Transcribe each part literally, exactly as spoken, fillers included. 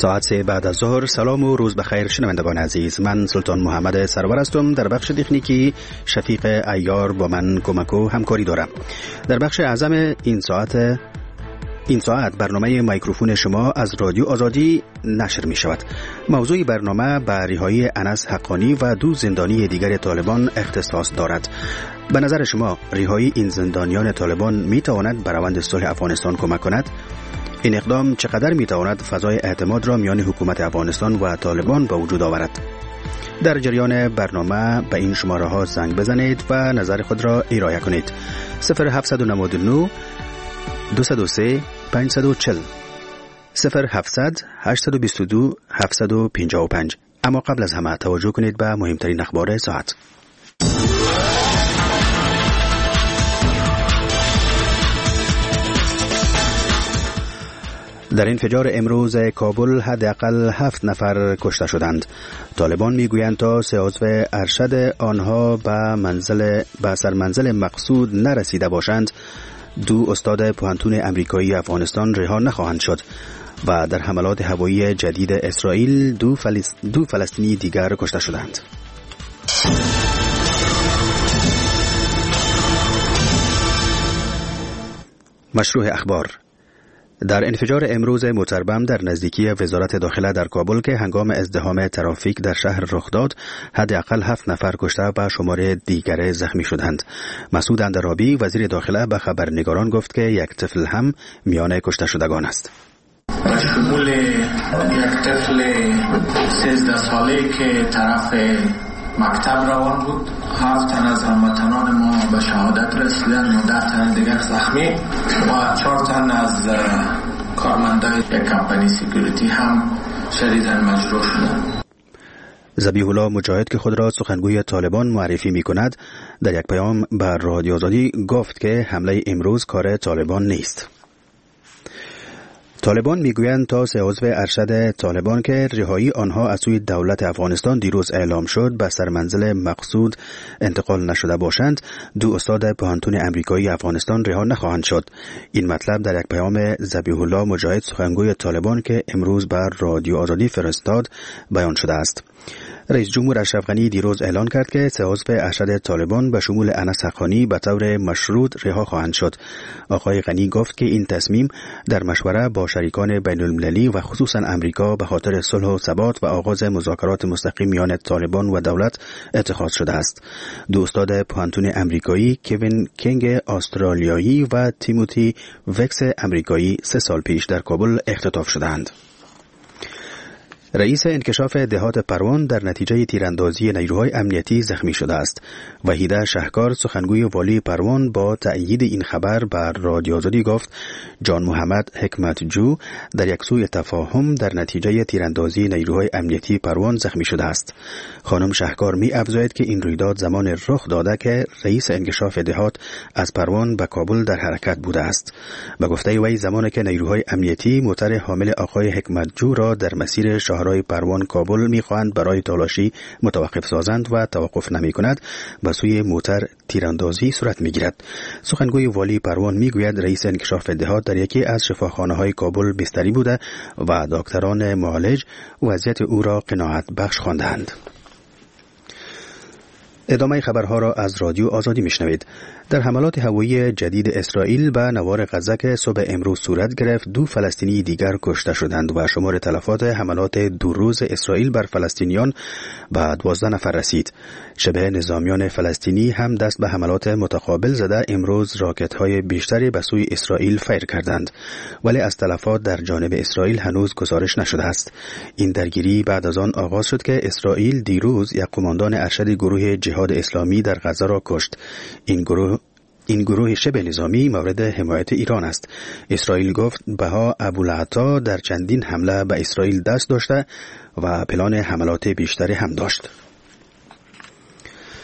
ساعت سه بعد از ظهر. سلام و روز بخیر شنوندگان عزیز، من سلطان محمد سرور هستم. در بخش تکنیکی شفیق عیار با من کمک و همکاری دارم. در بخش اعظم این ساعت این ساعت برنامه میکروفون شما از رادیو آزادی نشر می شود. موضوع برنامه به رهایی انس حقانی و دو زندانی دیگر طالبان اختصاص دارد. به نظر شما رهایی این زندانیان طالبان می تواند به روند صلح افغانستان کمک کند؟ این اقدام چقدر می تواند فضای اعتماد را میان حکومت افغانستان و طالبان به وجود آورد؟ در جریان برنامه به این شماره ها زنگ بزنید و نظر خود را ارائه کنید. صفر هفت نه نه دو صفر سه پنج چهار صفر صفر هفتصد هشتصد و بیست و دو هفتصد و پنجاه و پنج. اما قبل از همه توجه کنید به مهمترین اخبار ساعت. در انفجار امروز کابل حداقل هفت نفر کشته شدند. طالبان میگویند تا سه عضو ارشد آنها به منزل به سرمنزل مقصود نرسیده باشند، دو استاد پوهنتون امریکایی افغانستان رها نخواهند شد. و در حملات هوایی جدید اسرائیل دو, فلس... دو فلسطینی دیگر کشته شدند. مشروع اخبار. در انفجار امروز متربم در نزدیکی وزارت داخله در کابل که هنگام ازدحام ترافیک در شهر رخ داد، حداقل هفت نفر کشته و شمار دیگر زخمی شدند. مسعود اندرابی وزیر داخله به خبرنگاران گفت که یک طفل هم میان کشته شدگان است. به شمول یک طفل سیزده ساله که طرف مکتب روان بود، هفت تن از هموطنان ما به شهادت رسیدن و ده تن دیگر زخمی و چهار تن از کارمندان یک کمپانی سکیوریتی هم شدیداً مجروح شدند. ذبیح الله مجاهد که خود را سخنگوی طالبان معرفی می کند، در یک پیام بر رادیو آزادی گفت که حمله امروز کار طالبان نیست. طالبان میگویند تا سه عضو ارشد طالبان که رهایی آنها از سوی دولت افغانستان دیروز اعلام شد به سرمنزل مقصود انتقال نشده باشند، دو استاد پوهنتون امریکایی افغانستان رها نخواهند شد. این مطلب در یک پیام ذبیح الله مجاهد سخنگوی طالبان که امروز بر رادیو آزادی فرستاد بیان شده است. رئیس جمهور اشرف غنی دیروز اعلان کرد که سه عضو ارشد طالبان به شمول انس حقانی به طور مشروط رها خواهند شد. آقای غنی گفت که این تصمیم در مشوره با شریکان بین المللی و خصوصا امریکا به خاطر صلح و ثبات و آغاز مذاکرات مستقیم میان طالبان و دولت اتخاذ شده است. دو استاد پوهنتون امریکایی، کوین کینگ استرالیایی و تیموتی وکس امریکایی، سه سال پیش در کابل اختطاف شدند. رئیس انکشاف دهات پروان در نتیجه تیراندازی نیروهای امنیتی زخمی شده است. وحیده شهکار سخنگوی والی پروان با تأیید این خبر بر رادیو آزادی گفت جان محمد حکمت جو در یک سوء تفاهم در نتیجه تیراندازی نیروهای امنیتی پروان زخمی شده است. خانم شهکار می افزاید که این رویداد زمان رخ داده که رئیس انکشاف دهات از پروان به کابل در حرکت بوده است. به گفته وی زمانی که نیروهای امنیتی موتر حامل آقای حکمت جو را در مسیر شهر رای پروان کابل می‌خواهند برای تلاشی متوقف سازند و توقف نمی‌کند، به سوی موتر تیراندازی صورت می‌گیرد. سخنگوی والی پروان می‌گوید رئیس انکشاف دهات در یکی از شفاخانه‌های کابل بستری بوده و دکتران معالج وضعیت او را قناعت بخش خواندند. ادامه خبرها را از رادیو آزادی میشنوید. در حملات هوایی جدید اسرائیل به نوار غزه که صبح امروز صورت گرفت، دو فلسطینی دیگر کشته شدند و شمار تلفات حملات دو روز اسرائیل بر فلسطینیان به دوازده نفر رسید. شبه نظامیان فلسطینی هم دست به حملات متقابل زده امروز راکت‌های بیشتری به سوی اسرائیل فیر کردند، ولی از تلفات در جانب اسرائیل هنوز گزارش نشده است. این درگیری بعد از آن آغاز شد که اسرائیل دیروز یک قماندان ارشد گروه جهاد اسلامی در غزه را کشت. این گروه این گروه شبه نظامی مورد حمایت ایران است. اسرائیل گفت بها ابوالعطا در چندین حمله به اسرائیل دست داشته و پلان حملات بیشتری هم داشت.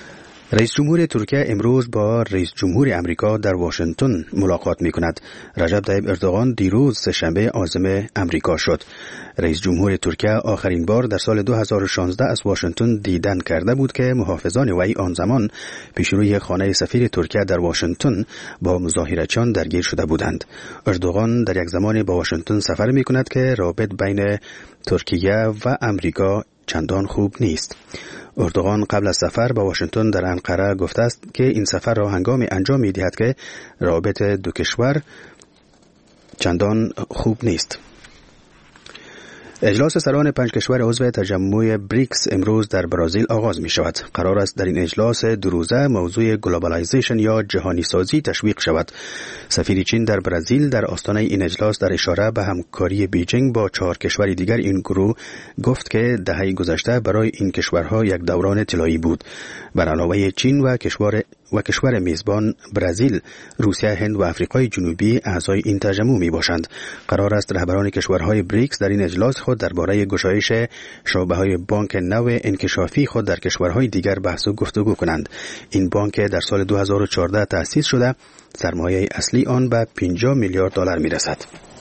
رئیس جمهور ترکیه امروز با رئیس جمهور امریکا در واشنگتن ملاقات می کند. رجب طیب اردوغان دیروز سه‌شنبه عازم امریکا شد. رئیس جمهور ترکیه آخرین بار در سال دو هزار و شانزده از واشنگتن دیدن کرده بود که محافظان وی آن زمان پیشروی خانه سفیر ترکیه در واشنگتن با مظاهره‌چیان درگیر شده بودند. اردوغان در یک زمان با واشنگتن سفر می کند که رابط بین ترکیه و امریکا چندان خوب نیست. اردوغان قبل از سفر به واشنگتن در انقره گفته است که این سفر را هنگامی انجام می دهد که رابط دو کشور چندان خوب نیست. اجلاس سران پنج کشور عضو تجمع بریکس امروز در برزیل آغاز می شود. قرار است در این اجلاس دو روزه موضوع گلوبالایزیشن یا جهانی سازی تشویق شود. سفیر چین در برزیل در آستانه این اجلاس در اشاره به همکاری بیجینگ با چهار کشور دیگر این گروه گفت که دهه گذشته برای این کشورها یک دوران طلایی بود. بر علاوه چین و کشور و کشور میزبان برزیل، روسیه، هند و آفریقای جنوبی اعضای این تجمع می باشند. قرار است رهبران کشورهای بریکس در این اجلاس خود درباره گشایش شعبه‌های بانک نو انکشافی خود در کشورهای دیگر بحث و گفتگو کنند. این بانک در سال دو هزار و چهارده تأسیس شده، سرمایه اصلی آن به پنجاه میلیارد دلار می رسد.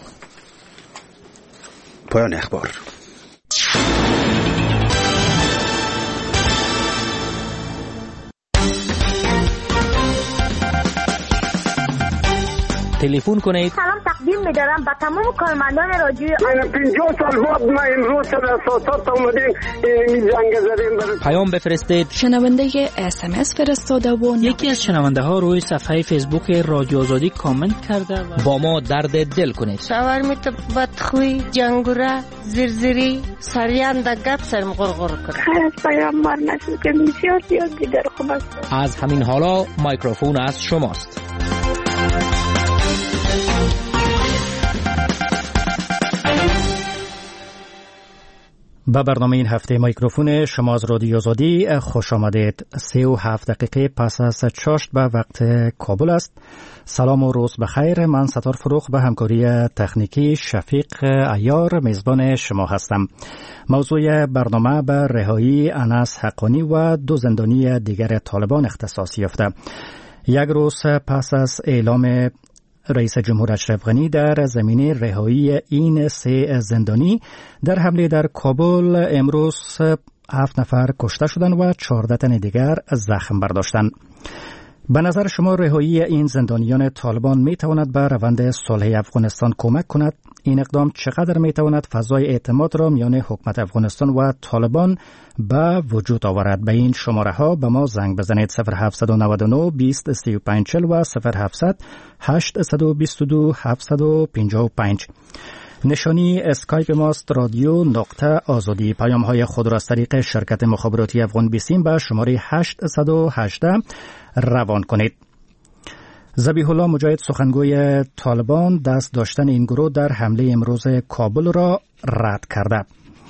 پایان اخبار. تلفن کنید. سلام تقدیم می‌دارم به تمام کارمندان رادیو. من پنجاه سال بعد ما امروز در اساسات اومدیم این جنگ زدیم. پیام بفرستید. شنونده اس ام اس فرستاده و یکی از شنونده ها روی صفحه فیسبوک رادیو آزادی کامنت کرده و با ما درد دل کنید. شاور می تو بدخوی، جنگوره، زرزری، سریان دا گپ سرم غرغر کنه. خیر از پیام بار نشد که بسیار زیاد دیگر خوب است. از همین حالا میکروفون از شماست. به برنامه این هفته میکروفون شما از رادیو آزادی خوش آمدید. سی و هفت دقیقه پس از چاشت به وقت کابل است. سلام و روز بخیر. من ستار فروخ به همکاری تکنیکی شفیق عیار میزبان شما هستم. موضوع برنامه به رهایی انس حقانی و دو زندانی دیگر طالبان اختصاص یافته. یک روز پس از اعلام رئیس جمهور اشرف غنی در زمینه رهایی این سه زندانی در حمله در کابل امروز هفت نفر کشته شدند و چهارده تن دیگر زخم برداشتند. به نظر شما رهایی این زندانیان طالبان می تواند به روند صلح افغانستان کمک کند؟ این اقدام چقدر می تواند فضای اعتماد را میان حکومت افغانستان و طالبان به وجود آورد؟ به این شماره ها به ما زنگ بزنید. صفر هفت نه نه بیست سی و پنج چهل و صفر هفتصد هشتصد و بیست و دو هفتصد و پنجاه و پنج. نشانی اسکایپ ماست رادیو نقطه آزادی. پیام های خود را از طریق شرکت مخابراتی افغان بیسیم به شماره هشتصد و هجده روان کنید. ذبیح الله مجاهد سخنگوی طالبان دست داشتن این گروه در حمله امروز کابل را رد کرده.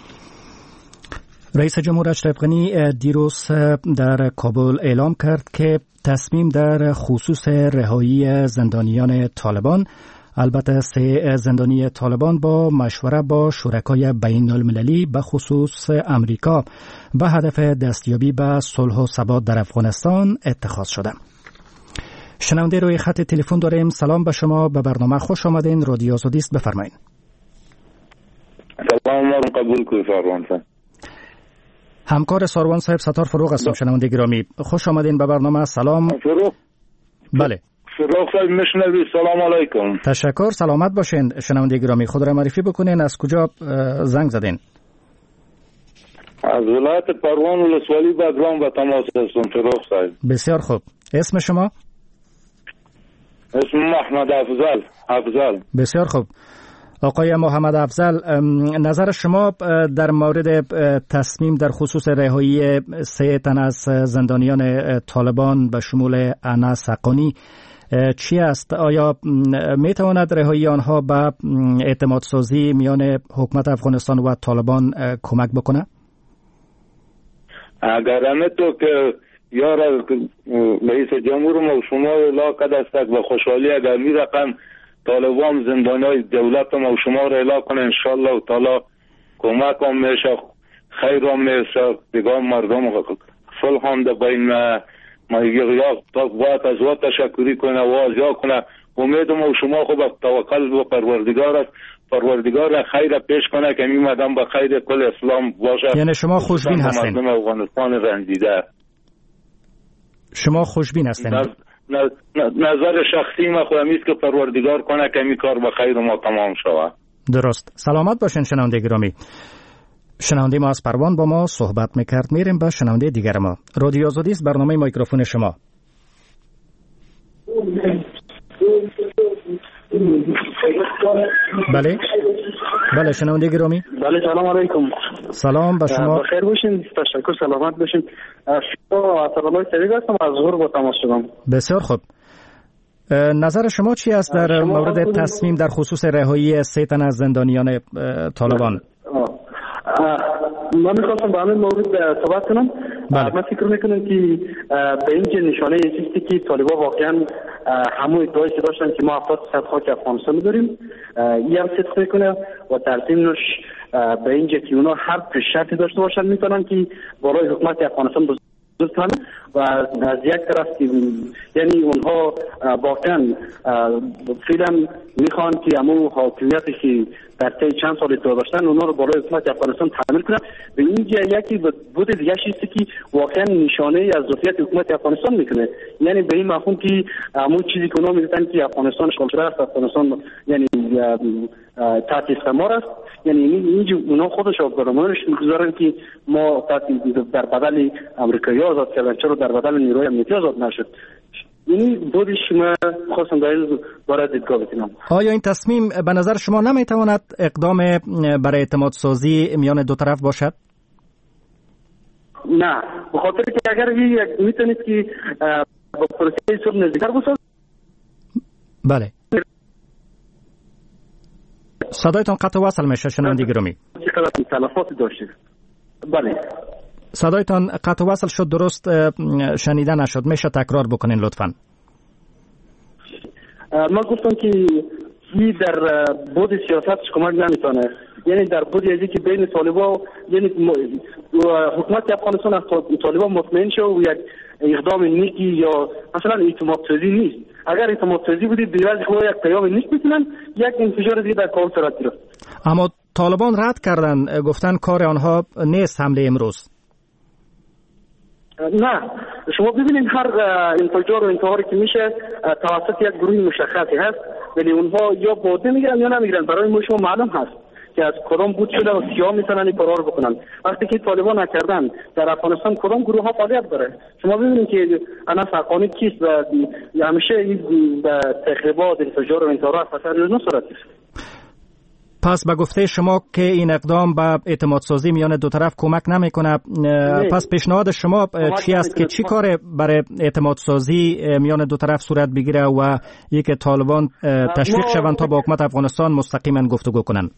رئیس جمهور اشرف غنی دیروز در کابل اعلام کرد که تصمیم در خصوص رهایی زندانیان طالبان، البته سه زندانی طالبان، با مشوره با شرکای بین المللی به خصوص امریکا به هدف دستیابی به صلح و ثبات در افغانستان اتخاذ شده. شنونده روی خط تلفن داریم. سلام به شما، به برنامه خوش آمدین. رادیو آزادی است، بفرمایید. سلام ما قبول کنید ساروان صاحب. همکار ساروان صاحب ستار فروغ هستم. شنونده گرامی خوش آمدین به برنامه. سلام. فروغ. بله. فروغ صاحب مشنوی. سلام علیکم. تشکر، سلامت باشین. شنونده گرامی خود را معرفی بکنین، از کجا زنگ زدین؟ از ولایت پروان ولسوالی بغلان به تماس هستم فروغ صاحب. بسیار خوب. اسم شما؟ اسم محمد افضل. افضل. بسیار خوب. آقای محمد افضل، نظر شما در مورد تصمیم در خصوص رهایی سه تن از زندانیان طالبان به شمول انس حقانی چی است؟ آیا می تواند رهایی آنها به اعتماد سازی میان حکومت افغانستان و طالبان کمک بکنه؟ اگر همه تو که یار رئیس جمهور ما و شما علاقه دستک به خوشحالی اگر می رقم طالبان زندانیای دولت ما و شما را اعلام کنه انشالله و تعالی کمک هم میشه، خیر هم میشه، دیگه مردم صلح هم در بین ما یا باید از وقت تشکری کنه و آزیا کنه. امید ما و شما خب توکل به پروردگار است، پروردگار خیر پیش کنه که این مردم به خیر کل اسلام باشه. یعنی شما خوشبین هستین؟ مردم افغانستان رنجیده. شما خوشبین هستین؟ نظر شخصی ما خودم است که پروردگار کنه که این کار به خیر ما تمام شود. درست. سلامت باشین شنونده گرامی. شنونده ما از پروان با ما صحبت میکرد. میریم به شنونده دیگر ما. رادیو آزادی است، برنامه میکروفون شما. بله بله شنونده گرامی. بله سلام علیکم. سلام به شما. بخیر باشین، تشکر، سلامت باشین. شما اسدالله سعید هستم، از ظهر با تماس شدم. بسیار خوب. نظر شما چی است در مورد تصمیم در خصوص رهایی سه تن از زندانیان طالبان؟ من میخواستم به همین مورد صحبت کنم. بله. من فکر میکنم که به این نشانه ایستی که طالبان واقعا همون ادعایی که داشتن که ما هفتاد درصد خاک افغانستان داریم این هم صدق میکنه و ترسیم نش به اینجا که اونا هر شرطی داشته باشن میتونن که بالای حکومت افغانستان بزرگتن و از یک طرف یعنی اونها واقعا فعلا میخوان که همون حاکمیتی که در طی چند سال ادعا داشتن اونا رو بالای حکومت افغانستان تحمیل کنن. به اینجا یکی بود دیگه چیزی که واقعا نشانه از ظرفیت حکومت افغانستان میکنه، یعنی به این مفهوم که همون چیزی که اونا میگن که افغانستان اشغال شده است، افغانستان یعنی تحت استعمار است، یعنی اینجا اونا خودشون برنامه‌اش میگذارن که ما در بدل امریکایی آزاد کردن، چرا در بدل نیروی امنیتی آزاد نشد. این بودش ما خواستم در این باره دیدگاه بکنم. آیا این تصمیم به نظر شما نمیتواند اقدام برای اعتماد سازی میان دو طرف باشد؟ نه، به خاطر که اگر میتونید که با پروسه صلح نزدیکتر بسازید. بله. صدایتان قطع وصل میشه شنونده گرامی. چقدر تلفات داشتید؟ بله. صدایتان قطع وصل شد، درست شنیده نشد. میشه تکرار بکنین لطفاً؟ من گفتم که این در بود سیاست کمک نمیتونه، یعنی در بودی ازی که بین طالبان یعنی حکومت افغانستان از طالبان مطمئن شد و یک اقدام نیکی یا مثلا اعتماد سازی نیست. اگر اعتماد سازی بودی دیگر خود یک پیام نیک میتونن یک انفجار دیگه در کابل صورت گرفت. اما طالبان رد کردن، گفتن کار آنها نیست حمله امروز. نه، شما ببینید هر انفجار و انتحاری که میشه توسط یک گروه مشخصی هست، ولی اونها یا باده میگیرن یا نمیگیرن. برای ما شما معلوم هست که از کدام بود شده و کیا میتونن این کارا رو بکنن. وقتی که طالبان نکردن در افغانستان کدام گروه ها فعالیت داره؟ شما ببینید که انا فرقانی کیست و همیشه این تخریبات، انفجار و انتحارات خطر نه صورت است. پس به گفته شما که این اقدام به اعتماد سازی میان دو طرف کمک نمیکنه، پس پیشنهاد شما چی است که چی کار برای اعتماد سازی میان دو طرف صورت بگیره و یک طالبان تشویق شوند تا با حکومت افغانستان مستقیما گفتگو کنند؟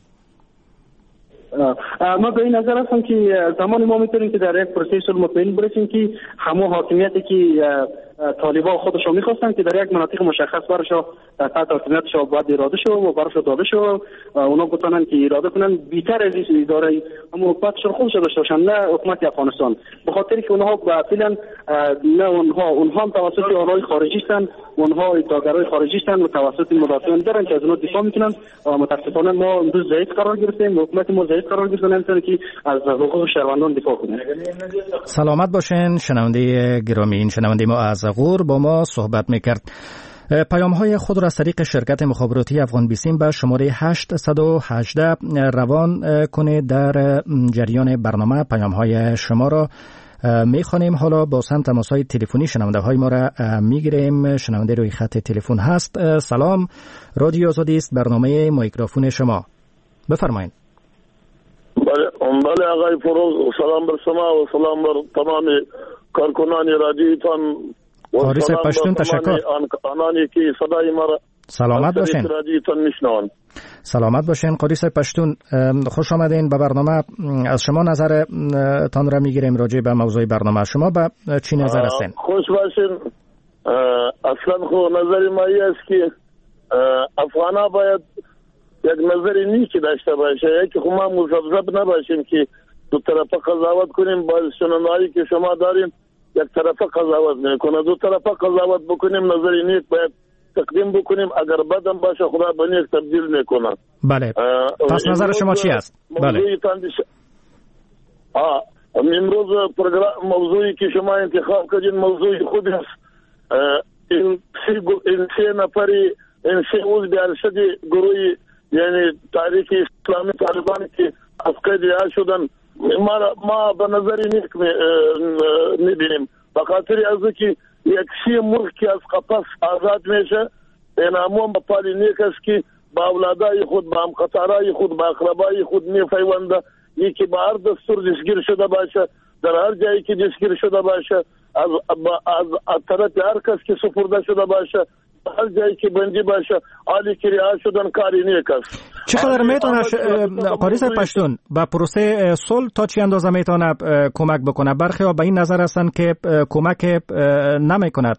ما به این نظر هستم که زمانی ما میتونیم که در یک پروسه صلح مطمئن برسیم که همون حاکمیتی که طالبان خودشون میخواستن که در یک مناطق مشخص براشون تحت حاکمیتشون باید اراده شو و براشون داده شو، اونا گفتن که اراده کنن بیشتر از این اداره اما حکومتشون خودشون داشته باشن، نه حکومت افغانستان. به خاطر که اونها فعلا نه اونها اونها هم توسط آرای خارجی هستن، اونها ادعاگرای خارجی هستن و توسط مدافعان دارن که از اونها دفاع میکنن. متاسفانه ما امروز ضعیف قرار گرفتیم، حکومت ما ضعیف قرار گرفته، نمیتونه که از حقوق شهروندان دفاع کنه. سلامت باشین شنونده گرامی. این شنونده ما از غور با ما صحبت میکرد. پیام های خود را از طریق شرکت مخابراتی افغان بیسیم به شماره هشت یک هشت روان کنید. در جریان برنامه پیام های شما را میخوانیم. حالا با سم تماس های تلفنی شنونده های ما را میگیریم. شنونده روی خط تلفن هست. سلام، رادیو آزادی است، برنامه میکروفون شما، بفرمایید. بله بله آقای فروز، سلام بر شما و سلام بر تمام کارکنان رادیوتان. آریس پشتون تشکر. آنانی که صدای ما را سلامت باشین. رادیوتان میشنوند. سلامت باشین قدیس پشتون، خوش آمدین به برنامه. از شما نظر تان را میگیریم راجع به موضوع برنامه. شما به چی نظر هستین؟ خوش باشین. اصلا خو نظر ما است که افغانا باید یک نظر نیکی داشته باشه، یکی خو ما مزبزب نباشیم که دو طرفه قضاوت کنیم. باز شنونایی که شما دارین یک طرفه قضاوت نکنه. دو طرفه قضاوت بکنیم، نظر نیک باید تقدیم بکنیم، اگر بدم باشه خدا به نیک تبدیل میکنه. بله. پس نظر شما چی است؟ بله. آه امروز پروگرام موضوعی که شما انتخاب کردین موضوع خوب است. این سه این سه نفری این سه عضو ارشد گروه یعنی تاریخ اسلامی طالبان که از قید رها شدن ما ما به نظر نیک میبینیم، به خاطر از که یک سی مرغ که از قفس آزاد میشه این همون به پالی نیک است که با اولادای خود، با همقطارای خود، با اقربای خود میفیونده. یکی به هر دستور دستگیر شده باشه، در هر جایی که دستگیر شده باشه، از از از طرف هر کس که سپرده شده باشه، هر جایی که بندی باشه، حالی که رها شدن کاری نیک است. چقدر میتونه قاری صاحب پشتون با پروسه صلح تا چی اندازه میتونه کمک بکنه؟ برخی ها به این نظر هستن که کمک نمیکند.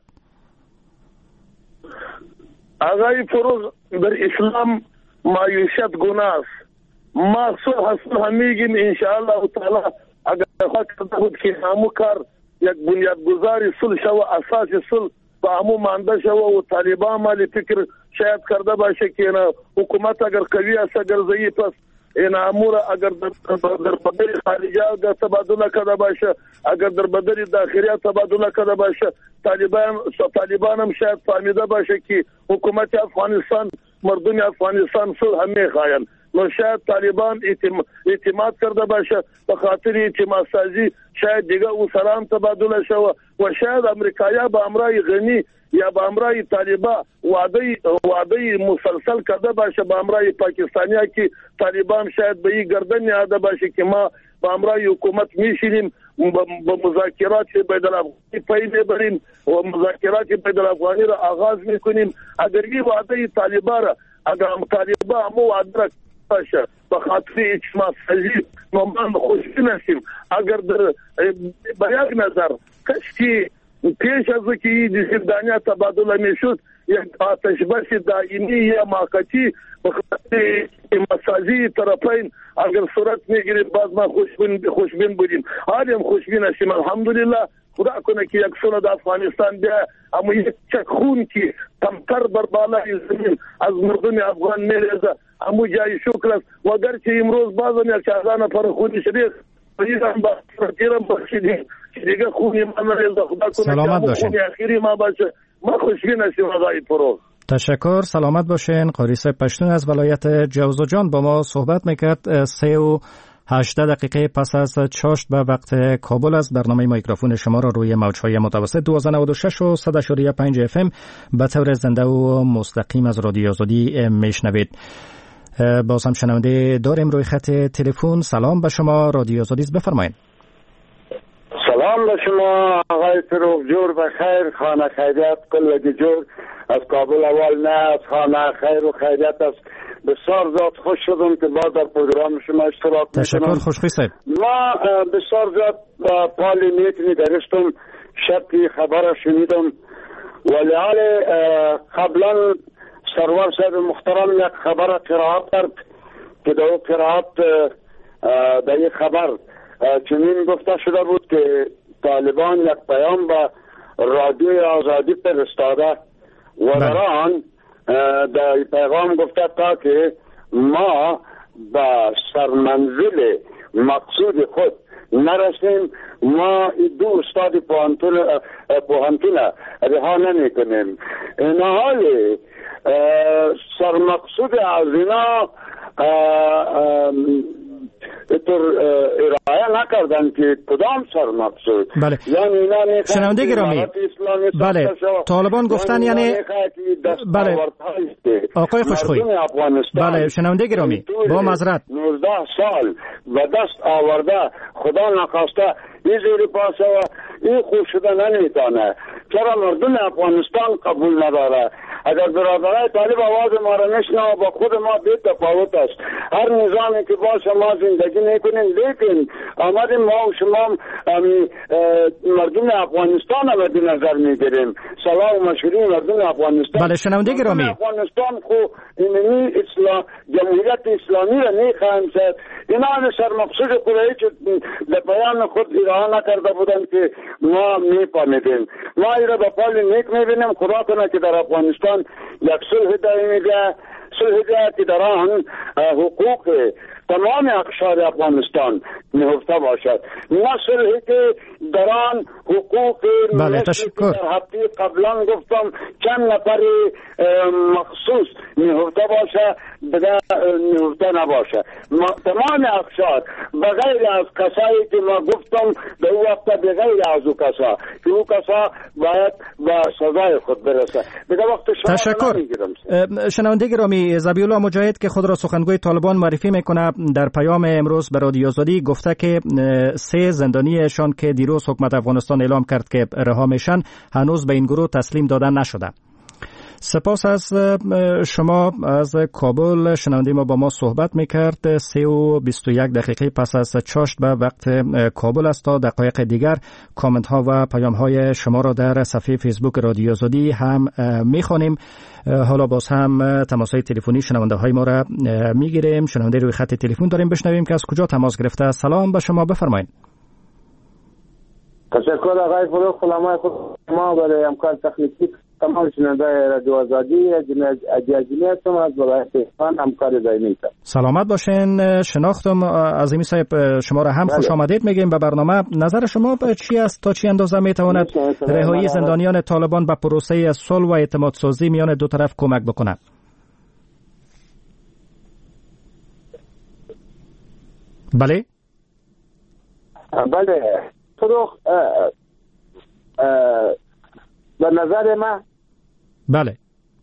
آقای فروغ، در اسلام مایوسیت گناه است. ما صلح صلح میگیم انشاءالله تعالی اگر خواهد کرده بود که همو کار یک بنیادگذاری صلح شوه، اساس صلح با همو مانده شوه و طالبان مالی فکر شاید کرده باشه که حکومت اگر قوی است اگر ضعیف است این امور اگر در بدر خارجه تبادله کرده باشه، اگر در بدر داخلیه تبادله کرده باشه، طالبان طالبان هم شاید فهمیده باشه که حکومت افغانستان مردم افغانستان صلح میخواهند. نو شاید طالبان اعتماد کرده باشه، به خاطر اعتماد سازی شاید دیگه او سلام تبادله شوه و شاید امریکایا با امرای غنی یا با امرای طالبان وعده وعده مسلسل کرده باشه با امرای پاکستانیا که طالبان شاید به این گردن یاده باشه که ما با امرای حکومت میشینیم با مذاکرات بین الافغانی پی میبریم و مذاکرات بین الافغانی را آغاز میکنیم. اگر این وعده طالبان را اگر طالبان همو وعده را باشه به خاطر اجتماع سازی ما من خوشبین هستیم. اگر در به یک نظر کشکی پیش از که این زندانیا تبادله میشد یک آتشبس دائمی یا موقتی به خاطر اجتماع سازی طرفین اگر صورت میگیریم باز ما خوشبین خوشبین بودیم. حالی هم خوشبین هستیم الحمدلله. خدا کنه که یک سال در افغانستان بیا اما یک چک خون که کمتر بر بالای زمین از مردم افغان میریزه امو جای شکر است. و اگرچه امروز بازم یک چهزده نفر خونی شدید ایران با فرطیرم بخشیدیم که دیگه خونی ما نریزه. خدا کنه که امو خونی اخیری ما باشه. ما خوشبین هستیم آقای فروغ. تشکر. سلامت باشین. قاری صاحب پشتون از ولایت جوزجان با ما صحبت میکرد. سه و هشده دقیقه پس از چاشت به وقت کابل است. برنامه میکروفون شما را روی موجهای متوسط دوازده نود و شش و صد و پنج اف ام به طور زنده و مستقیم از رادیو آزادی میشنوید. باز هم شنونده داریم روی خط تلفن. سلام به شما، رادیو آزادی بفرمایید. سلام به شما آقای فروغ جور بخیر، خانه خیریت کل جور از کابل. اول نه از خانه خیر و خیریت است. بسیار زیاد خوش شدم که با در پروگرام شما اشتراک میکنم. تشکر. خوشخوی صاحب. ما بسیار زیاد پالی نیت نگرشتم، شبی خبر شنیدم ولی حال قبلا سرور صاحب محترم یک خبر قرائت کرد که در قرائت در یک خبر چنین گفته شده بود که طالبان یک پیام به رادیوی آزادی فرستاده و در آن در پیغام گفته تا که ما به سرمنزل مقصود خود نرسیم، ما دو استاد پوهنتون رها نمی کنیم. این حال سرمقصود از اینا طور ارائه نکردن که کدام سر مقصود. بله. یعنی شنونده گرامی، بله طالبان گفتن یعنی بله آقای خوشخوی، بله شنونده گرامی با معذرت نوزده سال و دست آورده خدا نخواسته این زیر پاسه و این خوب شده نمیتانه. چرا مردم افغانستان قبول نداره؟ اگر برادرای طالب آواز ما را نشنوه با خود ما بی تفاوت است. هر نظامی که باشه ما زندگی میکنیم، لیکن آمدیم ما و شما مردم افغانستان را به نظر میگیریم. صلاح و مشوری مردم افغانستان. بله شنونده گرامی، افغانستان خو اینمی اسلام جمهوریت اسلامی را میخواهیم سر اینا سر مقصود خودی که در بیان خود ایران نکرده بودن که ما میفهمیدیم. ما ایرا با پال نیک میبینیم. خدا کنه که در افغانستان یک صلح دائمی جا صلح جا که در آن حقوق تمام اقشار افغانستان نهفته باشد، نه صلحی که در آن حقوق بله تشکر. در هفته قبلا گفتم چند نفر مخصوص نهفته باشه دیگه نهفته نباشه. تمام اقشار بغیر از کسایی که ما گفتم به او وقت بغیر از او کسا که او کسا باید با سزای خود برسه. دیگه وقت شما تشکر. شنونده گرامی، ذبیح الله مجاهد که خود را سخنگوی طالبان معرفی میکنه در پیام امروز به رادیو آزادی گفته که سه زندانیشان که دیروز حکومت افغانستان اعلام کرد که رها میشن هنوز به این گروه تسلیم دادن نشده. سپاس از شما. از کابل شنونده ما با ما صحبت میکرد. سه و بیست و یک دقیقه پس از چاشت به وقت کابل است. تا دقایق دیگر کامنت ها و پیام های شما را در صفحه فیسبوک رادیو آزادی هم میخوانیم. حالا باز هم تماس های تلفنی شنونده های ما را میگیریم. شنونده روی خط تلفن داریم، بشنویم که از کجا تماس گرفته. سلام به شما، بفرمایید. تشکر آقای فروغ. سلام خود ما برای امکان تکنیکی تمام شنونده رادیو آزادی اجازی هستم از ولایت اصفهان همکار دائمی. سلامت باشین. شناختم عظیمی صاحب شما را هم خوش آمدید میگیم به برنامه. نظر شما چی است؟ تا چی اندازه میتواند رهایی زندانیان طالبان به پروسه صلح و اعتماد سازی میان دو طرف کمک بکنه؟ بله بله فروغ، به نظر من بله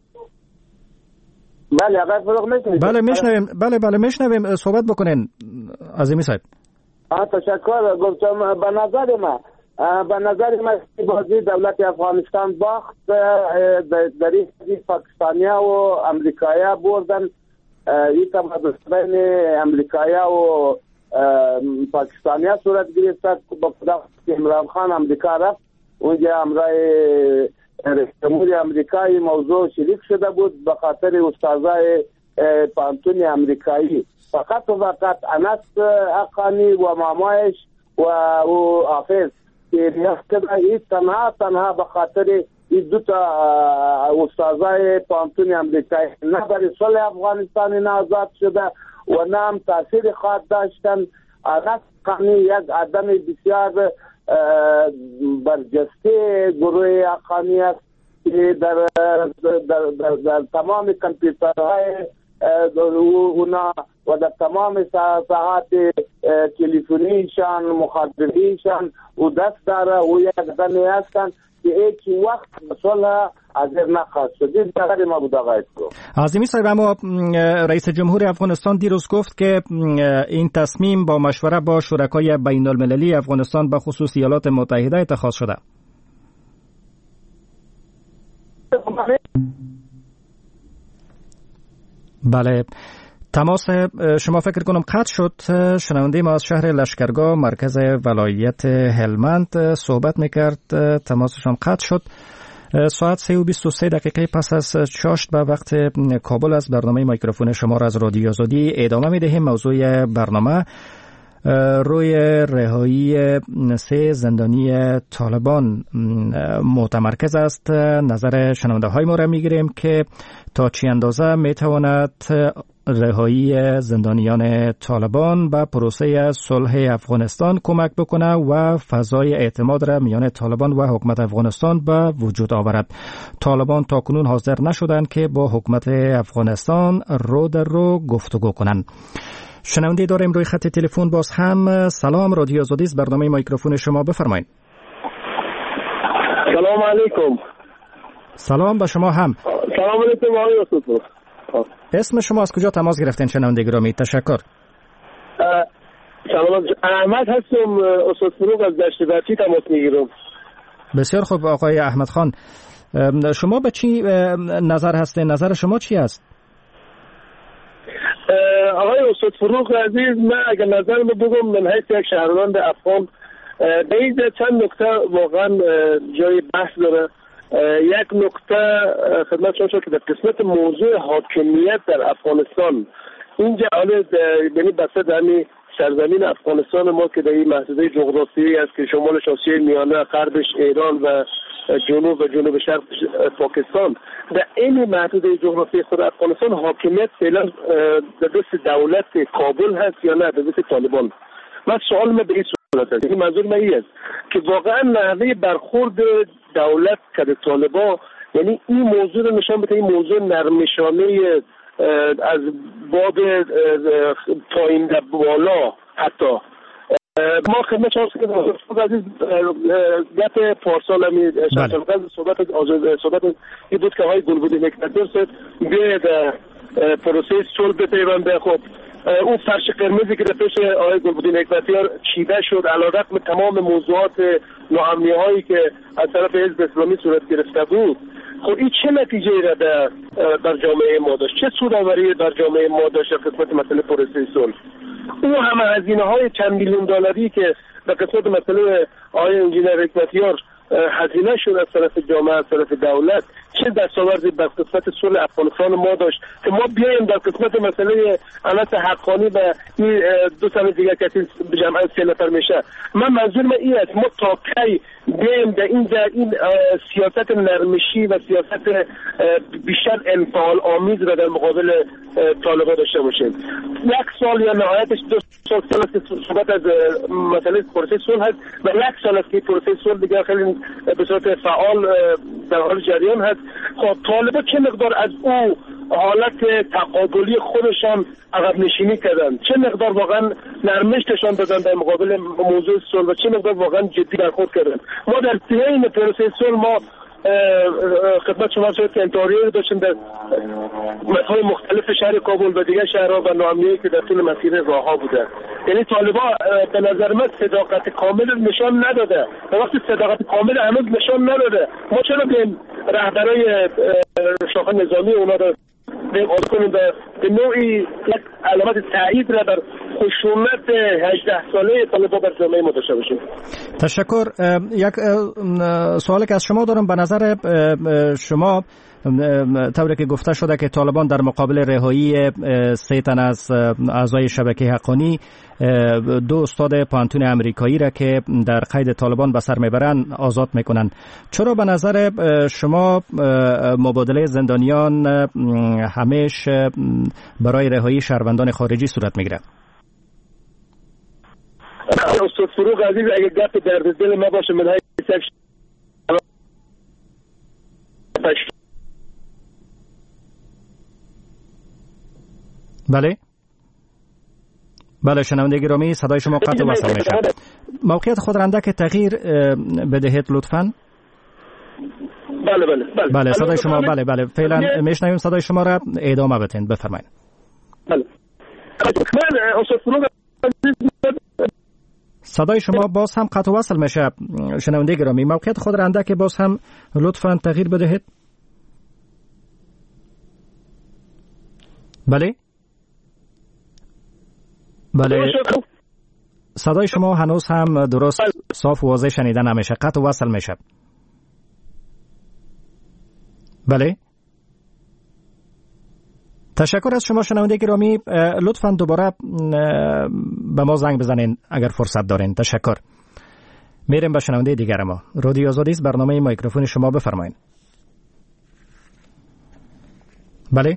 بله آقای فروغ میشنوید؟ بله میشنویم. بله بله میشنویم، صحبت بکنین عظیمی صاحب. آه تشکر. گفتم به نظر من به نظر من بازی دولت افغانستان باخت. در این پاکستانیا و امریکایا بردن. این تبادل بین امریکایا و پاکستانیا صورت گرفت. با خدا عمران خان امریکا رفت اونجا امرای رئیس جمهور امریکایی موضوع شریک شده بود به خاطر استادای پانتون امریکایی. فقط و فقط انس حقانی و مامایش و حافظ که ریاست کرده تنها تنها به خاطر این دو تا استادای پانتون امریکایی نه برای صلح افغانستان نه آزاد شده و نه هم تاثیر خواهد داشتن. انس حقانی یک آدم بسیار برجسته گروه حقانی است که در, در, در, در تمام کامپیوترهای اونا و در تمام ساعات تلفنیشان مخابریشان و دست داره و یک دنی هستن که هیچ وقت صلح حاضر نخواهد شد. در ما بود آقای فروغ. عظیمی صاحب، اما رئیس جمهور افغانستان دیروز گفت که این تصمیم با مشوره با شرکای بین المللی افغانستان به خصوص ایالات متحده اتخاذ شده. بله تماس شما فکر کنم قطع شد. شنونده ما از شهر لشکرگاه مرکز ولایت هلمند صحبت میکرد، تماسشان قطع شد. ساعت سه و بیست و سه دقیقه پس از چاشت به وقت کابل از برنامه میکروفون شما را از رادیو آزادی ادامه میدهیم. موضوع برنامه روی رهایی سه زندانی طالبان متمرکز است. نظر شنونده های ما را میگیریم که تا چی اندازه میتواند رهایی زندانیان طالبان به پروسه صلح افغانستان کمک بکنه و فضای اعتماد را میان طالبان و حکومت افغانستان به وجود آورد. طالبان تاکنون حاضر نشدند که با حکومت افغانستان رو در رو گفتگو کنند. شنونده داریم روی خط تلفن باز هم. سلام، رادیو آزادی است، برنامه میکروفون شما، بفرمایید. سلام علیکم. سلام به شما هم. سلام علیکم آقای استاد. اسم شما از کجا تماس گرفتین شنونده گرامی؟ تشکر. سلام، احمد هستم استاد فروغ از دشت برچی تماس میگیرم. بسیار خوب آقای احمد خان، شما به چی نظر هستین؟ نظر شما چی است؟ آقای استاد فروغ عزیز، من اگر نظر رو بگم من حیث یک شهروند افغان به این چند نکته واقعا جای بحث داره. یک نکته خدمت شما شد که در قسمت موضوع حاکمیت در افغانستان اینجا حالا یعنی بسته در همین سرزمین افغانستان ما که در این محدوده جغرافیایی است که شمالش آسیای میانه، غربش ایران و جنوب و جنوب شرق پاکستان، در این محدوده جغرافیایی خود افغانستان حاکمیت فعلا در دست دولت کابل هست یا نه در دست طالبان؟ من سوال من به این صورت است، یعنی منظور من این است که واقعا نحوه برخورد دولت که طالبان، یعنی این موضوع رو نشان بده، این موضوع نرمشانه از باب پایین در بالا. حتی ما خدمت شما که عزیز گپ پارسال همی شمسالقدر صحبت صحبت این بود که آقای گلبدی نکبتیار سید به پروسه صلح بپیونده. خب اون فرش قرمزی که در پیش آقای گلبدی نکبتیار چیده شد علیرغم تمام موضوعات ناامنی هایی که از طرف حزب اسلامی صورت گرفته بود، خب این چه نتیجه را در در جامعه ما داشت؟ چه سودآوری در جامعه ما داشت در قسمت مسئله پروسه صلح؟ اون همه هزینه های چند میلیون دلاری که در قسمت مسئله آقای انجینر حکمتیار هزینه شد از طرف جامعه، از طرف دولت، چه دستاوردی در قسمت صلح افغانستان ما داشت که ما بیایم در قسمت مسئله انس حقانی و این دو سال دیگه کسی به جمعه سه نفر میشه؟ من منظور من این است ما تا کی بیایم در این در این سیاست نرمشی و سیاست بیشتر انفعال آمیز را در مقابل طالبان داشته باشیم؟ یک سال یا نهایتش دو سال سال است که صحبت از مسئله پروسه صلح هست و یک سال است که پروسه صلح دیگه خیلی به صورت فعال در حال جریان هست. خب طالبان چه مقدار از او حالت تقابلی خودشان عقب نشینی کردن؟ چه مقدار واقعا نرمشتشان دادن در مقابل موضوع صلح و چه مقدار واقعا جدی برخورد کردن؟ ما در طی پروسه صلح ما خدمت شما شد که انتحاریه داشتیم در مقاطع مختلف شهر کابل و دیگر شهرها و ناامنی‌ای که در طول مسیر راهها بوده. یعنی طالبان به نظر من صداقت کامل نشان نداده و وقتی صداقت کامل هنوز نشان نداده ما چرا به رهبرای شاخه نظامی اونا رو آز کنیم به نوعی یک علامت تایید را بر خشونت هجده ساله طالبان بر جامعه ما داشته باشیم. تشکر. یک سوالی که از شما دارم، به نظر شما طوری که گفته شده که طالبان در مقابل رهایی سه تن از اعضای شبکه حقانی دو استاد پانتون امریکایی را که در قید طالبان به سر میبرن آزاد میکنن، چرا به نظر شما مبادله زندانیان همیشه برای رهایی شهروندان خارجی صورت میگیره؟ استاد فروغ عزیز، اگه گپ درد دل ما باشه من حیث بله بله شنونده گرامی، صدای شما قطع وصل میشه. موقعیت خود را اندک تغییر بدهید لطفاً. بله بله بله بله صدای شما بله بله فعلا میشنویم صدای شما را ادامه بدین، بفرمایید. بله صدای شما باز هم قطع وصل میشه شنونده گرامی، موقعیت خود را اندک باز هم لطفاً تغییر بدهید. بله بله صدای شما هنوز هم درست صاف و واضح شنیده نمیشه، قطع وصل میشه. بله تشکر از شما شنونده گرامی، لطفاً دوباره به ما زنگ بزنین اگر فرصت دارین. تشکر. میریم به شنونده دیگر ما. رادیو آزادی است، برنامه میکروفون شما، بفرمایید. بله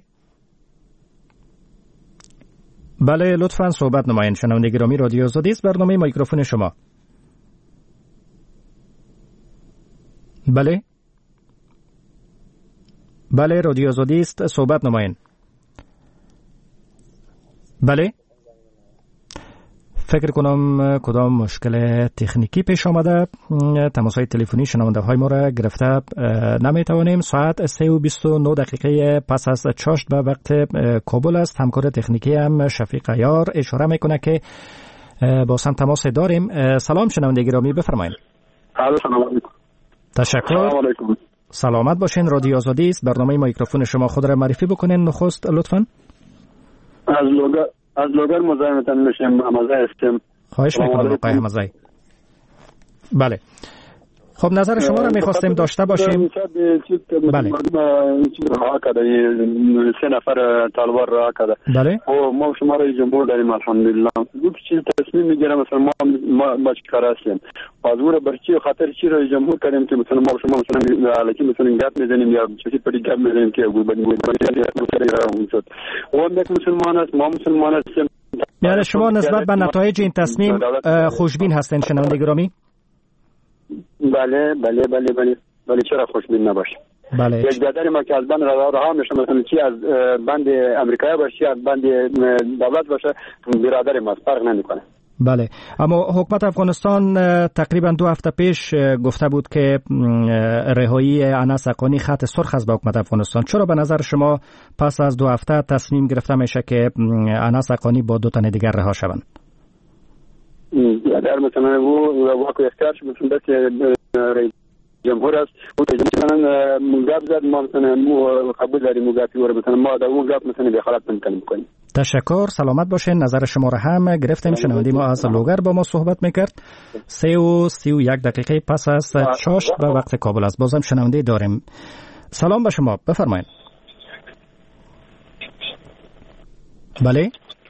بله لطفاً صحبت نمایید شنونده گرامی. رادیو آزادی است، برنامه میکروفون شما. بله بله رادیو آزادی است، صحبت نمایید. بله فکر کنم کدام مشکل تکنیکی پیش آمده، تماس‌های تلفنی شنونده های ما را گرفته نمیتوانیم. ساعت سه و بیست و نه دقیقه پس از چاشت به وقت کابل است. همکار تکنیکی هم شفیق عیار اشاره میکنه که با هم تماس داریم. سلام شنونده گرامی، بفرمایید. سلام علیکم. تشکر. سلامت باشین. رادیو آزادی است. برنامه میکروفون شما خود را معرفی بکنین نخست لطفاً. از لوگر از لوگر مزاحمتان میشم. حمزه هستم. خواهش میکنم آقای حمزه. بله. خب نظر شما را میخواستیم داشته باشیم. بله. سه نفر طالبان را کرده. بله. و ما شما را جمهور داریم الحمدلله. دو چیز تصمیم میگیرم مثلا ما ما ما چیکار هستیم. بازور برچی خاطر چی را جمهور کردیم که مثلا ما شما مثلا علاقه مثلا گپ میزنیم یا چیزی پری گپ میزنیم که گوبنی گوبنی شد. و هم یک مسلمان است، ما مسلمان هستیم. یعنی شما نسبت به نتایج این تصمیم خوشبین هستین شنونده گرامی؟ بله بله بله بله بله چرا خوشبین نباشه؟ بله. یک برادر ما که از بند رها میشه مثلا چی از بند امریکایی باشه از بند دولت باشه برادر ما فرق نمیکنه. بله. اما حکومت افغانستان تقریبا دو هفته پیش گفته بود که رهایی انس حقانی خط سرخ است به حکومت افغانستان. چرا به نظر شما پس از دو هفته تصمیم گرفته میشه که انس حقانی با دو تن دیگر رها شوند؟ در مثلا و واقع اختیارش مثلا بس رئیس جمهور است و مثلا مگاب زد ما مثلا قبول داریم مگابی و مثلا ما در اون گپ مثلا دخالت نمی‌کنیم کنیم. تشکر. سلامت باشین. نظر شما را هم گرفتیم. شنونده ما از لوگر با ما صحبت میکرد. سه و سی و یک دقیقه پس از چاشت به وقت کابل است. بازم شنونده داریم. سلام به شما. بفرمایید. بله.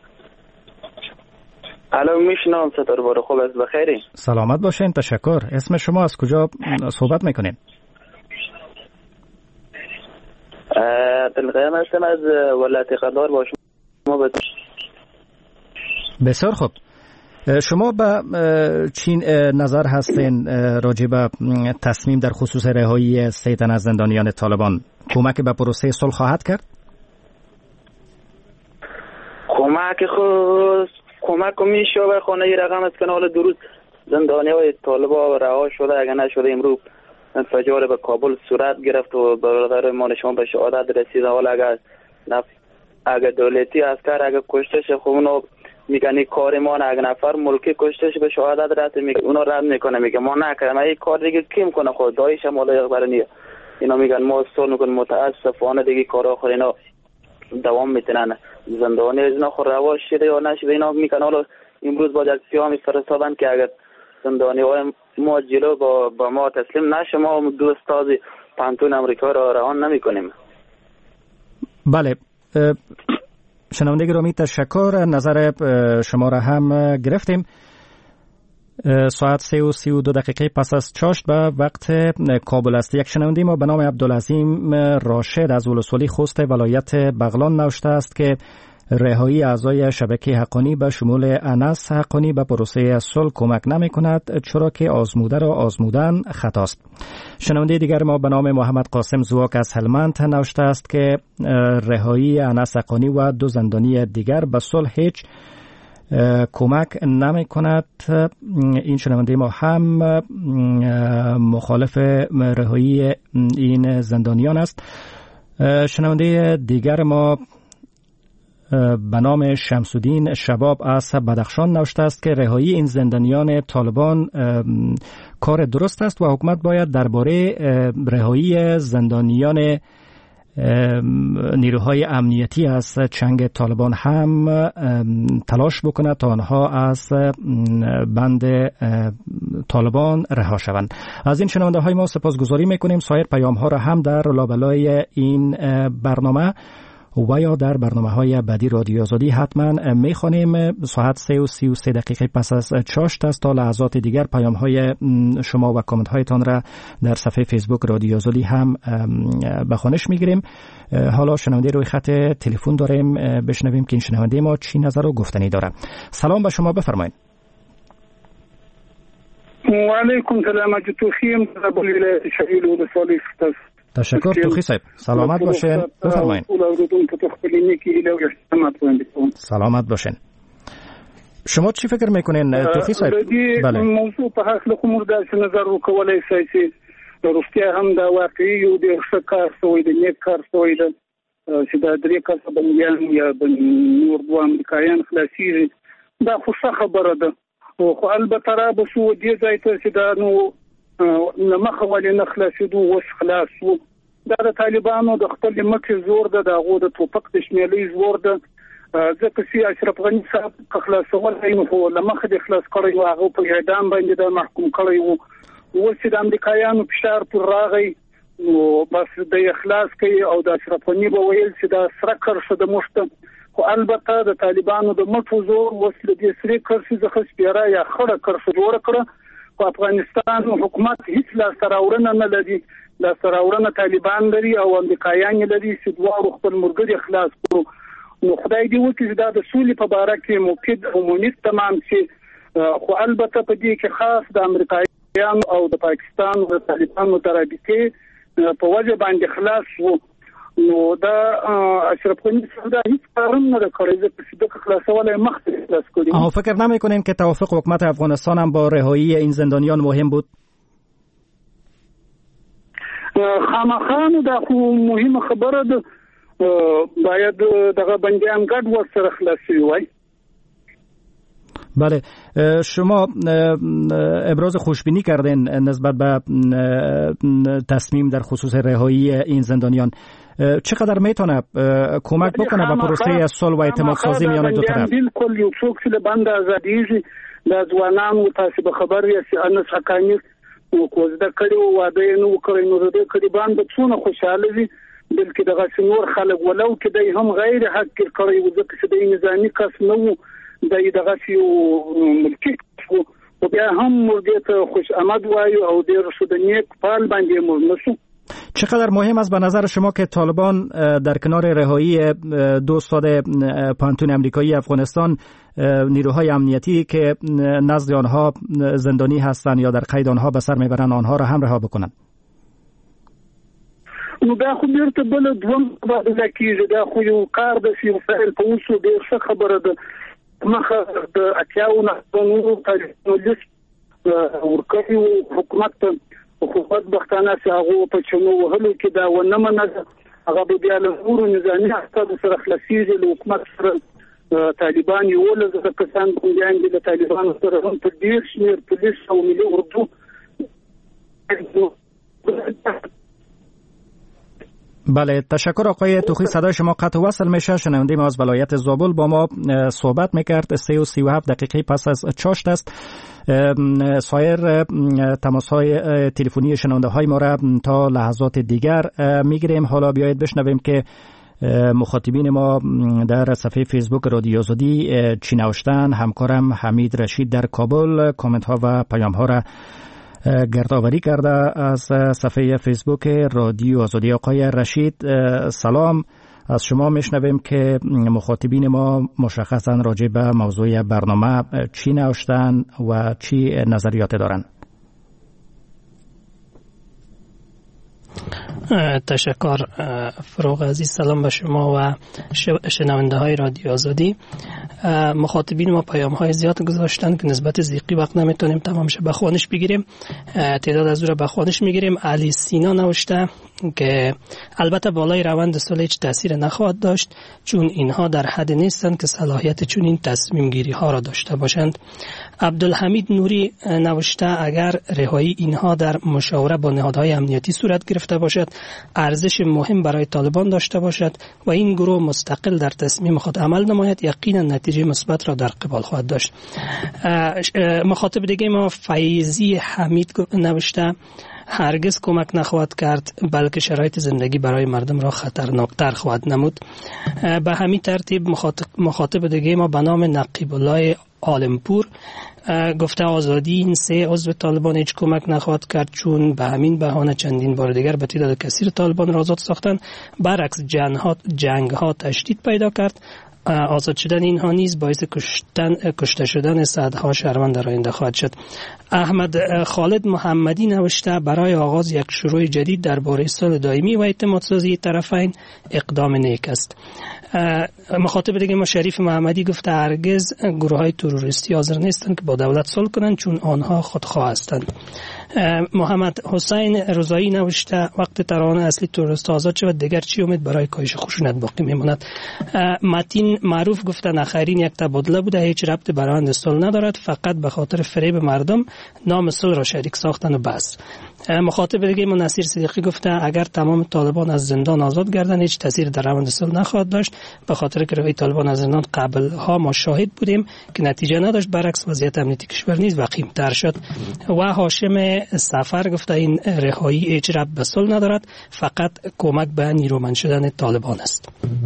الو میشنم. چطور باره؟ خوب است؟ بخیری؟ سلامت باشین. تشکر. اسم شما از کجا صحبت میکنین؟ دلقیم هستم از ولایت قندهار با شما. بد... بسیار خوب. شما به چی نظر هستین راجع به تصمیم در خصوص رهایی سه تن از زندانیان طالبان؟ کمک به پروسه صلح خواهد کرد؟ کمک خود کمک میشه به خانه ای رقم است که حالا درست زندانی های طالبا رها شده. اگر نشده امروز انفجار به کابل صورت گرفت و برادر ما شما به شهادت رسید. حالا اگر نف... اگر دولتی عسکر اگر کشتش خب اونو میگن کار ما نه، اگر نفر ملکی کشتش به شهادت رسید میگه اونو رد میکنه میگه ما نکردیم. این کار دیگه کی میکنه؟ خود دایش هم حالا یک برنیه اینا میگن ما صلح میکنیم. متاسفانه دیگه کارا خود اینا دوام میتونن. زندانی از اینا خود رواش شده یا نشده اینا میکنن. حالا امروز با یک پیامی فرستادن که اگر زندانی های ما جلو با, با ما تسلیم نشه ما دو استاد پانتون امریکا را رهان نمی کنیم. بله. شنونده گرامی تشکر. نظر شما را هم گرفتیم. ساعت سه و سی و دو دقیقه پس از چاشت به وقت کابل است. یک شنونده ما به نام عبدالعظیم راشد از ولسوالی خوست ولایت بغلان نوشته است که رهایی اعضای شبکه حقانی به شمول انس حقانی به پروسه صلح کمک نمی کند چرا که آزموده را آزمودن خطاست. شنونده دیگر ما به نام محمد قاسم زواک از هلمند نوشته است که رهایی انس حقانی و دو زندانی دیگر به صلح هیچ کمک نمی کند. این شنونده ما هم مخالف رهایی این زندانیان است. شنونده دیگر ما به نام شمس‌الدین شباب از بدخشان نوشته است که رهایی این زندانیان طالبان کار درست است و حکومت باید درباره رهایی زندانیان نیروهای امنیتی از چنگ طالبان هم تلاش بکند تا آنها از بند طالبان رها شوند. از این شنونده های ما سپاسگزاری میکنیم. سایر پیام ها را هم در لابلای این برنامه و یا در برنامه های بعدی رادیو آزادی حتما میخوانیم. ساعت سه و سی و سه دقیقه پس از چاشت است. تا لحظات دیگر پیام های شما و کامنت هایتان را در صفحه فیسبوک رادیو آزادی هم به خوانش میگیریم. حالا شنونده روی خط تلفن داریم. بشنویم که این شنونده ما چی نظر و گفتنی داره. سلام به شما، بفرمایید. و علیکم سلام. توخیم در ولایت شهیل و صالح است. تشکر توخی صاحب. سلامت باشین. بفرمایید. سلامت باشین. شما چی فکر میکنین توخی صاحب؟ بله. موضوع په حق کوم د نظر وکولای شي چې روسیا هم دا واقعي یو د ښکار سوی د نیک کار سوی د چې د درې کسه بنیان یا نور دوه امریکایان خلاصيږي دا خو ښه خبره ده. خو البته را به شو دې ځای ته چې دا نو لمخه ولې نه خلاصېدو اوس خلاص وو. دا د طالبانو د خپل مټې زور ده، د هغو د ټوپک د شمېلۍ زور ده. ځکه چې اشرف غني صاحب که خلاصولی نو خو له مخه د خلاص کړی و، هغه په اعدام باندې د محکوم کړی و. اوس چې د امریکایانو فشار پر راغی نو بس د اخلاص کوي او د اشرف غني به ویل چې دا سره کرښه د موږ. خو البته د طالبانو د مټو زور اوس له دې سرې کرښې څخه سپېره یا خړه کرښه جوړه کړه. په افغانستان حکومت هیڅ لاسته راوړنه نه لري. لاسته راوړنه طالبان لري او امریکایان لري چې دواړو خپل ملګري خلاص کړو. نو خدای دې وکړي چې دا د سولې په باره کې مفید او مناسب تمام شي. خو البته په دې کې خاص د امریکایانو او د پاکستان او د طالبانو د رابطې په وجه باندې خلاص وو. نو دا اشرف غنی صاحب دا هیڅ کارم نه کړی چې د خلاصولای مخکې خلاص کړي. اما فکر نمی‌کنین که توافق حکومت افغانستان هم با رهایی این زندانیان مهم بود؟ خامخا دا خو مهمه خبره ده. باید دغه بندیان ګډ ورسره خلاصي وای. بله، شما ابراز خوشبینی کردین نسبت به تصمیم در خصوص رهایی این زندانیان. چقدر میتونه کمک بکنه به پروسه صلح و اعتماد سازی میان دو طرف؟ بالکل یو څوک چې بند آزادیږي د ځوانانو تاسو به خبر یې انس حقانی او کوزده کړي واده نو کړی نو د کړي باندې څونه خوشاله دي. بلکې دغه نور خلک ولو کې د هم غیر حق کړی و ځکه چې د نظامی کس نه وو د دغه یو ملکی او بیا هم مرګ ته خوش آمد وایو او ډیر شو د نیک فعال باندې مرنسو. چقدر مهم است به نظر شما که طالبان در کنار رهایی دو استاد پانتون امریکایی افغانستان نیروهای امنیتی که نزد آنها زندانی هستند یا در قید آنها به سر میبرند آنها را هم رها بکنند؟ نو دا خو بیرته بل دوم تبادله کیږي. دا خو یو کار د سی وسایل په اوسو ډیر ښه خبره ده. مخه د اتیاو نه نور طالبانو لیست ورکوي حکومت ته. حکومت بختانه چې هغه په چنو وهلو کې دا ونه منځه هغه به بیا له نورو نظامي احساب سره خلاصيږي. له حکومت سره طالبان یو له کسان کوم د طالبانو سره هم په ډیر شمیر پولیس او ملي اردو. بله، تشکر آقای توخی. صدای شما قطع وصل میشه. شنونده ما از ولایت زابل با ما صحبت میکرد. سه و سی و هفت دقیقه پس از چاشت است. سایر تماس های تلفنی شنونده های ما را تا لحظات دیگر میگیریم. حالا بیایید بشنویم که مخاطبین ما در صفحه فیسبوک رادیو آزادی چی نوشتن. همکارم حمید رشید در کابل کامنت ها و پیام ها را گردآوری کرده از صفحه فیسبوک رادیو آزادی. آقای رشید سلام، از شما میشنویم که مخاطبین ما مشخصا راجع به موضوع برنامه چی نوشتن و چی نظریات دارن. تشکر فروغ عزیز. سلام به شما و شنونده های رادیو آزادی. مخاطبین ما پیام های زیاد گذاشتن که نسبت زیقی وقت نمیتونیم تمامش بخوانش بگیریم. تعداد از او را بخوانش میگیریم. علی سینا نوشته که البته بالای روند صلح هیچ تاثیر نخواهد داشت چون اینها در حد نیستند که صلاحیت چون این تصمیم گیری ها را داشته باشند. عبدالحمید نوری نوشته اگر رهایی اینها در مشاوره با نهادهای امنیتی صورت گرفته باشد ارزش مهم برای طالبان داشته باشد و این گروه مستقل در تصمیم خود عمل نماید یقینا نتیجه مثبت را در قبال خواهد داشت. مخاطب دیگه ما فیضی حمید نوشته هرگز کمک نخواهد کرد بلکه شرایط زندگی برای مردم را خطرناکتر خواهد نمود. به همین ترتیب مخاطب, مخاطب دیگه ما به نام نقیب الله عالمپور گفته آزادی این سه عضو طالبان هیچ کمک نخواهد کرد چون به همین بهانه چندین بار دیگر به تعداد کثیر طالبان را آزاد ساختند. برعکس جنگ ها, جنگ ها تشدید پیدا کرد. آزاد شدن اینها نیز باعث کشتن کشته شدن صدها شهروند در آینده خواهد شد. احمد خالد محمدی نوشته برای آغاز یک شروع جدید درباره صلح دائمی و اعتماد سازی طرفین اقدام نیک است. مخاطب دیگه ما شریف محمدی گفته هرگز گروه های تروریستی حاضر نیستند که با دولت صلح کنند چون آنها خودخواه هستند. محمد حسین رضایی نوشته وقت ترانه اصلی تروریست آزاد شود دیگر چی امید برای کاهش خشونت باقی میماند. متین معروف گفته نخرین یک تبادله بوده، هیچ ربط به روند صلح ندارد، فقط به خاطر فریب مردم نام صلح را شریک ساختن و بس. مخاطب دیگه ما نصیر صدیقی گفته اگر تمام طالبان از زندان آزاد گردن هیچ تاثیر در روند صلح نخواهد داشت، به خاطر که رهایی طالبان از زندان قبل ها ما شاهد بودیم که نتیجه نداشت، برعکس وضعیت امنیتی کشور نیز وخیم‌تر شد. و هاشم سفر گفته این رهایی هیچ ربط به صلح ندارد، فقط کمک به نیرومند شدن طالبان است.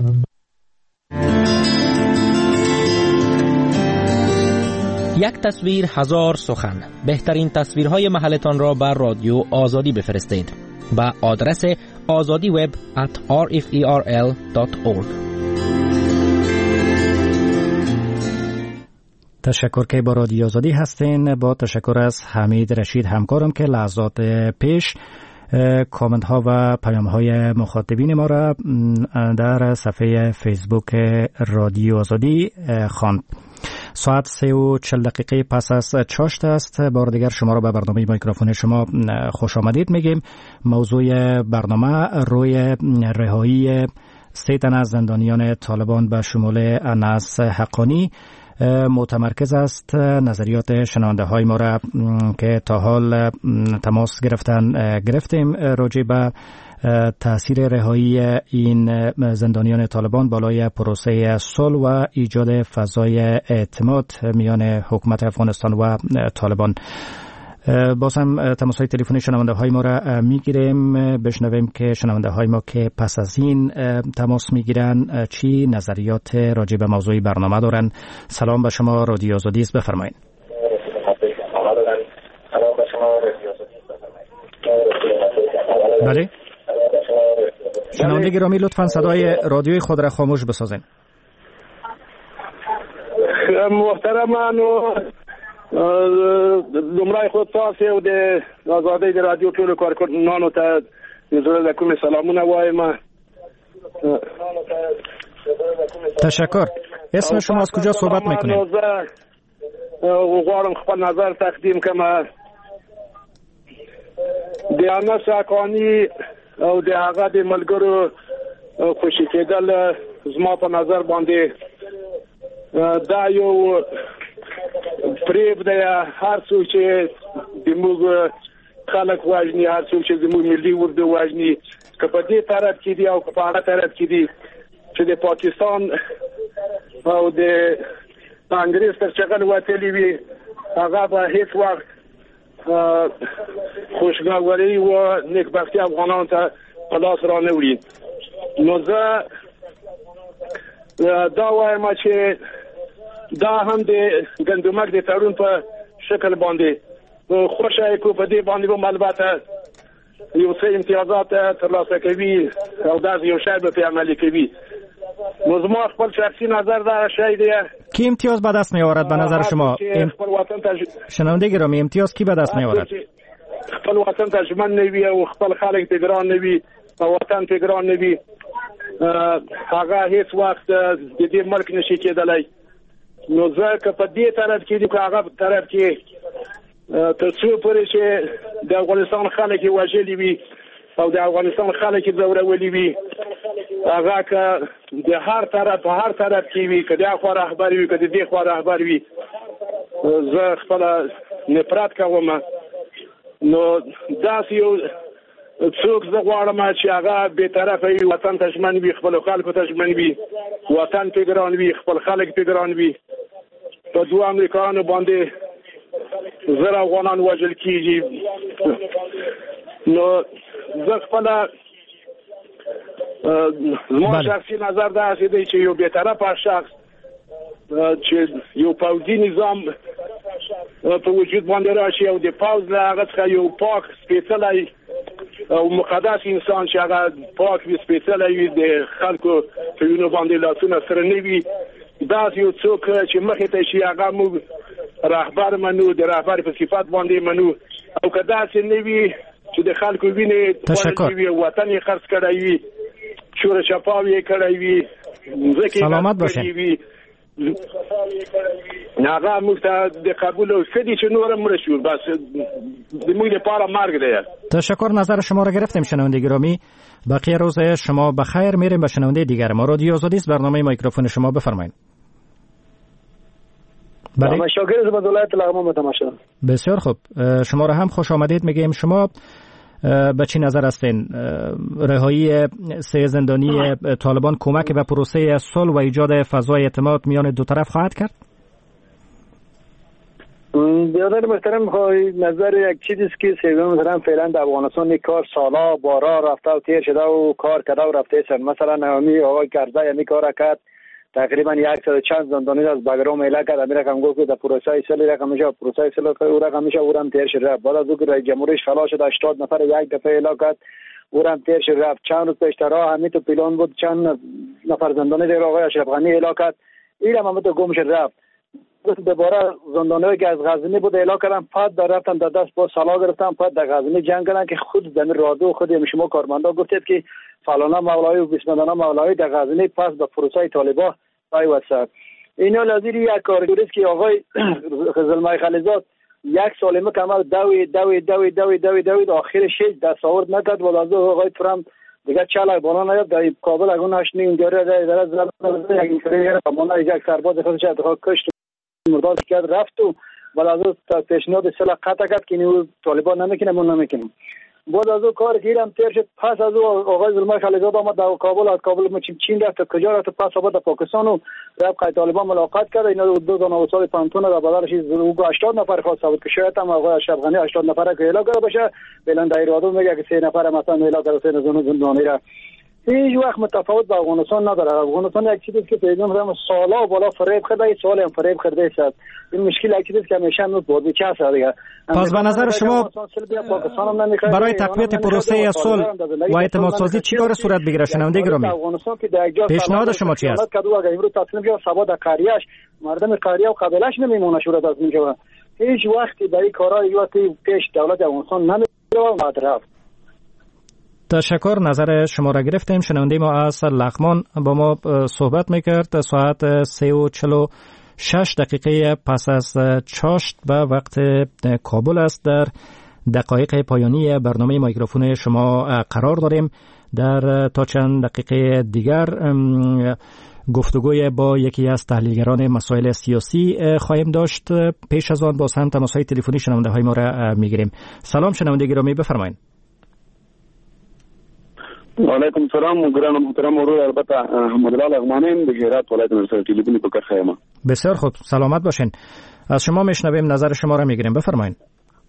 یک تصویر هزار سخن. بهترین تصویرهای محلتان را بر رادیو آزادی بفرستید با آدرس آزادی وب ات آر اف ای آر ال دات اورگ. تشکر که با رادیو آزادی هستین. با تشکر از حمید رشید همکارم که لحظات پیش کامنت ها و پیام های مخاطبین ما را در صفحه فیسبوک رادیو آزادی خواند. ساعت سه و چل دقیقه پس از چاشت است. بار دیگر شما را به برنامه میکروفون شما خوش آمدید میگیم. موضوع برنامه روی رهایی سه تن از زندانیان طالبان به شمول انس حقانی متمرکز است. نظریات شنونده های ما را که تا حال تماس گرفتن گرفتیم راجع به تأثیر رهایی این زندانیان طالبان بالای پروسه صلح و ایجاد فضای اعتماد میان حکومت افغانستان و طالبان. باز هم تماس های تلفنی شنونده های ما را میگیریم، بشنویم که شنونده های ما که پس از این تماس میگیرن چی نظریات راجع به موضوع برنامه دارن. سلام به شما، رادیو آزادی است، بفرمایید. بله شنونده گرامی لطفاً صدای رادیوی خود را خاموش بسازین. محترمان لمرای خود تاسو او د آزادۍ د رادیو ټولو کارکونانو ته زړه د کومې سلامونه وایم. تشکر. اسم شما از کجا صحبت میکنید؟ غواړم خپل نظر تقدیم کړم. د انس حقانی او د هغه د ملګرو خوشی کېدل زما په نظر باندې دا یو فریب دی. هر څوک چې زموږ خلک واجني، هر څوک چې زموږ ملي اردو واجني، که په دې طرف کې دي او که په هغه طرف کې دي چې د پاکستان او د انګریز تر چغل وتلی وي، هغه به هیڅ وخت خوشګواري و نیکبختي افغانانو ته په لاس را نه وړي. نو زه دا وایم چې دا هم د ګندمک د تړون په شکل باندې خوشای کو په دې باندې به البته یو څه امتیازات ترلاسه کوي او دا یو شی به عملي کوي. نو زما خپل شخصي نظر دا شی دی. کی امتیاز به دست می آورد به نظر شما؟ خپل وطن ته شنونده گرامی امتیاز کی به دست می آورد؟ خپل وطن ته ژمن نه وي او خپل خلک ته ګران نه وي او وطن ته ګران نه وي، هغه هیڅ وخت د دې ملک نشي کېدلی. نو ځکه په دې طرف کې دی، هغه په طرف کې تر څو پورې چې د افغانستان خلک یې وژلي وي او د افغانستان خلک یې ځورولي وي، هغه که د هر طرف په هر طرف کې وي، که د اخوا رهبر وي که د دې خوا رهبر وي، زه خپله نفرت کوم. نو داسې یو څوک زه غواړم چې هغه بې طرفه وي، وطن ته ژمن وي، خپلو خلکو ته ژمن وي، وطن پې ګران وي، خپل خلک پې ګران وي. په دوه امریکایانو باندې زر افغانان وژل کېږي. نو زه خپله زما شخصي نظر داسې دی چې یو بې طرفه شخص چې یو پوځي نظام په وجود باندې راشي او د پوځ له هغه څخه یو پاک سپېڅلی او مقدس انسان چې هغه پاک وي، سپېڅلی وي، د خلکو په وینو باندې لاسونه سره نه وي، داسې یو څوک چې مخې ته شي هغه موږ رهبر منو، د رهبر په صفت باندې منو. او که داسې نه وي چې د خلکو وینې خوړل وي، وطن یې خرڅ کړی وي، شور چپاو یې کړی وي، ځکه سلامت باشین. ناغا مفتا د قبول او سدي چې نور مرشور بس د موږ لپاره مرګ دی. تشکر، نظر شما را گرفتیم شنونده گرامی. بقیه روز شما بخیر. میریم به شنونده دیگر ما. رادیو آزادی است، برنامه میکروفون شما بفرمایید. بله شاگرد از ولایت لغمان تماشا. بسیار خوب، شما را هم خوش آمدید میگیم. شما به چی نظر هستین رهایی سه زندانی طالبان کمک به پروسه صلح و ایجاد فضای اعتماد میان دو طرف خواهد کرد؟ برادر محترم، نظر یک چیزی است که سیستم محترم فعلا در افغانستان کار سالا بارا رفته و تیر شده و کار کرده و رفته است. مثلا نامی آقای کرزی یعنی کار کرد تقریبا صد چند زندانی از بگرام اعلام کرد. امیر رقم گفت که در پروسه صلح رقم میشه پروسه صلح او رقم میشه او هم تیر شده. بعد از اون رئیس جمهورش خلاص شد هشتاد نفر یک دفعه اعلام کرد او هم تیر شده. رفت چند روز پیش راه همین تو پیلان بود چند نفر زندانی در آقای اشرف غنی اعلام کرد این هم تو گم شد رفت. دوباره زندانیایی که از غزنی بود اعلام کردن پد در رفتن در دست با سلا گرفتن پد در غزنی جنگ کردن که خود در رادیو خود شما کارمندا گفتید که فلانا مولایی و بسمدانا مولایی در غزنی پس به پروسه طالبان پیوسته. اینا لازم یک کارگری است که آقای زلمه خلیزاد یک سال مکمل دوی دوی دوی دوی دوی دوی آخر شش دستاورد نکرد و لازم آقای ترامپ دیگه چاله بالا نیاد در کابل اگه نشنی اینجا در در زبان یک اینجوری بالا یک سرباز خودش اتفاق کشت مرداد کرد رفت و بعد از اون پیشنهاد سلاح قطع کرد که نیو طالبان نمیکنه ما نمیکنیم. بعد از اون کار گیرم تیر شد. پس از اون آقای زلمه خلیزاد آمد در کابل از کابل ما چین رفت کجا رفت پس آمد در پاکستان و رفت قای طالبان ملاقات کرد. اینا دو تا نوسال پانتون در بدلش او هشتاد نفر خواست بود که شاید هم آقای اشرف غنی هشتاد نفر که اعلام کرده باشه بلند در ایرادو میگه که سه نفر مثلا اعلام کرده سه زندانی را. هیچ وقت متفاوت با افغانستان نداره. افغانستان یک چیزی است که پیدا می‌کنم سالا بالا فریب خورده سال هم فریب خورده است. این مشکل یک چیزی است که همیشه نو بود چه است دیگه. پس به نظر شما برای تقویت پروسه صلح و اعتمادسازی چی کار صورت بگیره شنونده گرامی؟ پیشنهاد شما چی است؟ کدو اگه امروز تصمیم بگیره سبا در قریه‌اش مردم قریه و قبیله‌اش نمیمونه شورت از اینجا. هیچ وقتی برای کارا یوتی پیش دولت افغانستان نمیره و تشکر، نظر شما را گرفتیم. شنونده ما از لغمان با ما صحبت میکرد. ساعت سه و چل و شش دقیقه پس از چاشت به وقت کابل است. در دقایق پایانی برنامه میکروفون شما قرار داریم. در تا چند دقیقه دیگر گفتگوی با یکی از تحلیلگران مسائل سیاسی خواهیم داشت. پیش از آن با هم تماس‌های تلفنی شنونده های ما را میگیریم. سلام شنونده گرامی، بفرمایید. وعلیکم سلام ګران محترم ورور البته احمدالله لغمانی د هرات ولایت مرکز تلویزیونی په کرخه ما. بسیار خوب، سلامت باشین. از شما میشنویم، نظر شما را میگیریم، بفرمایید.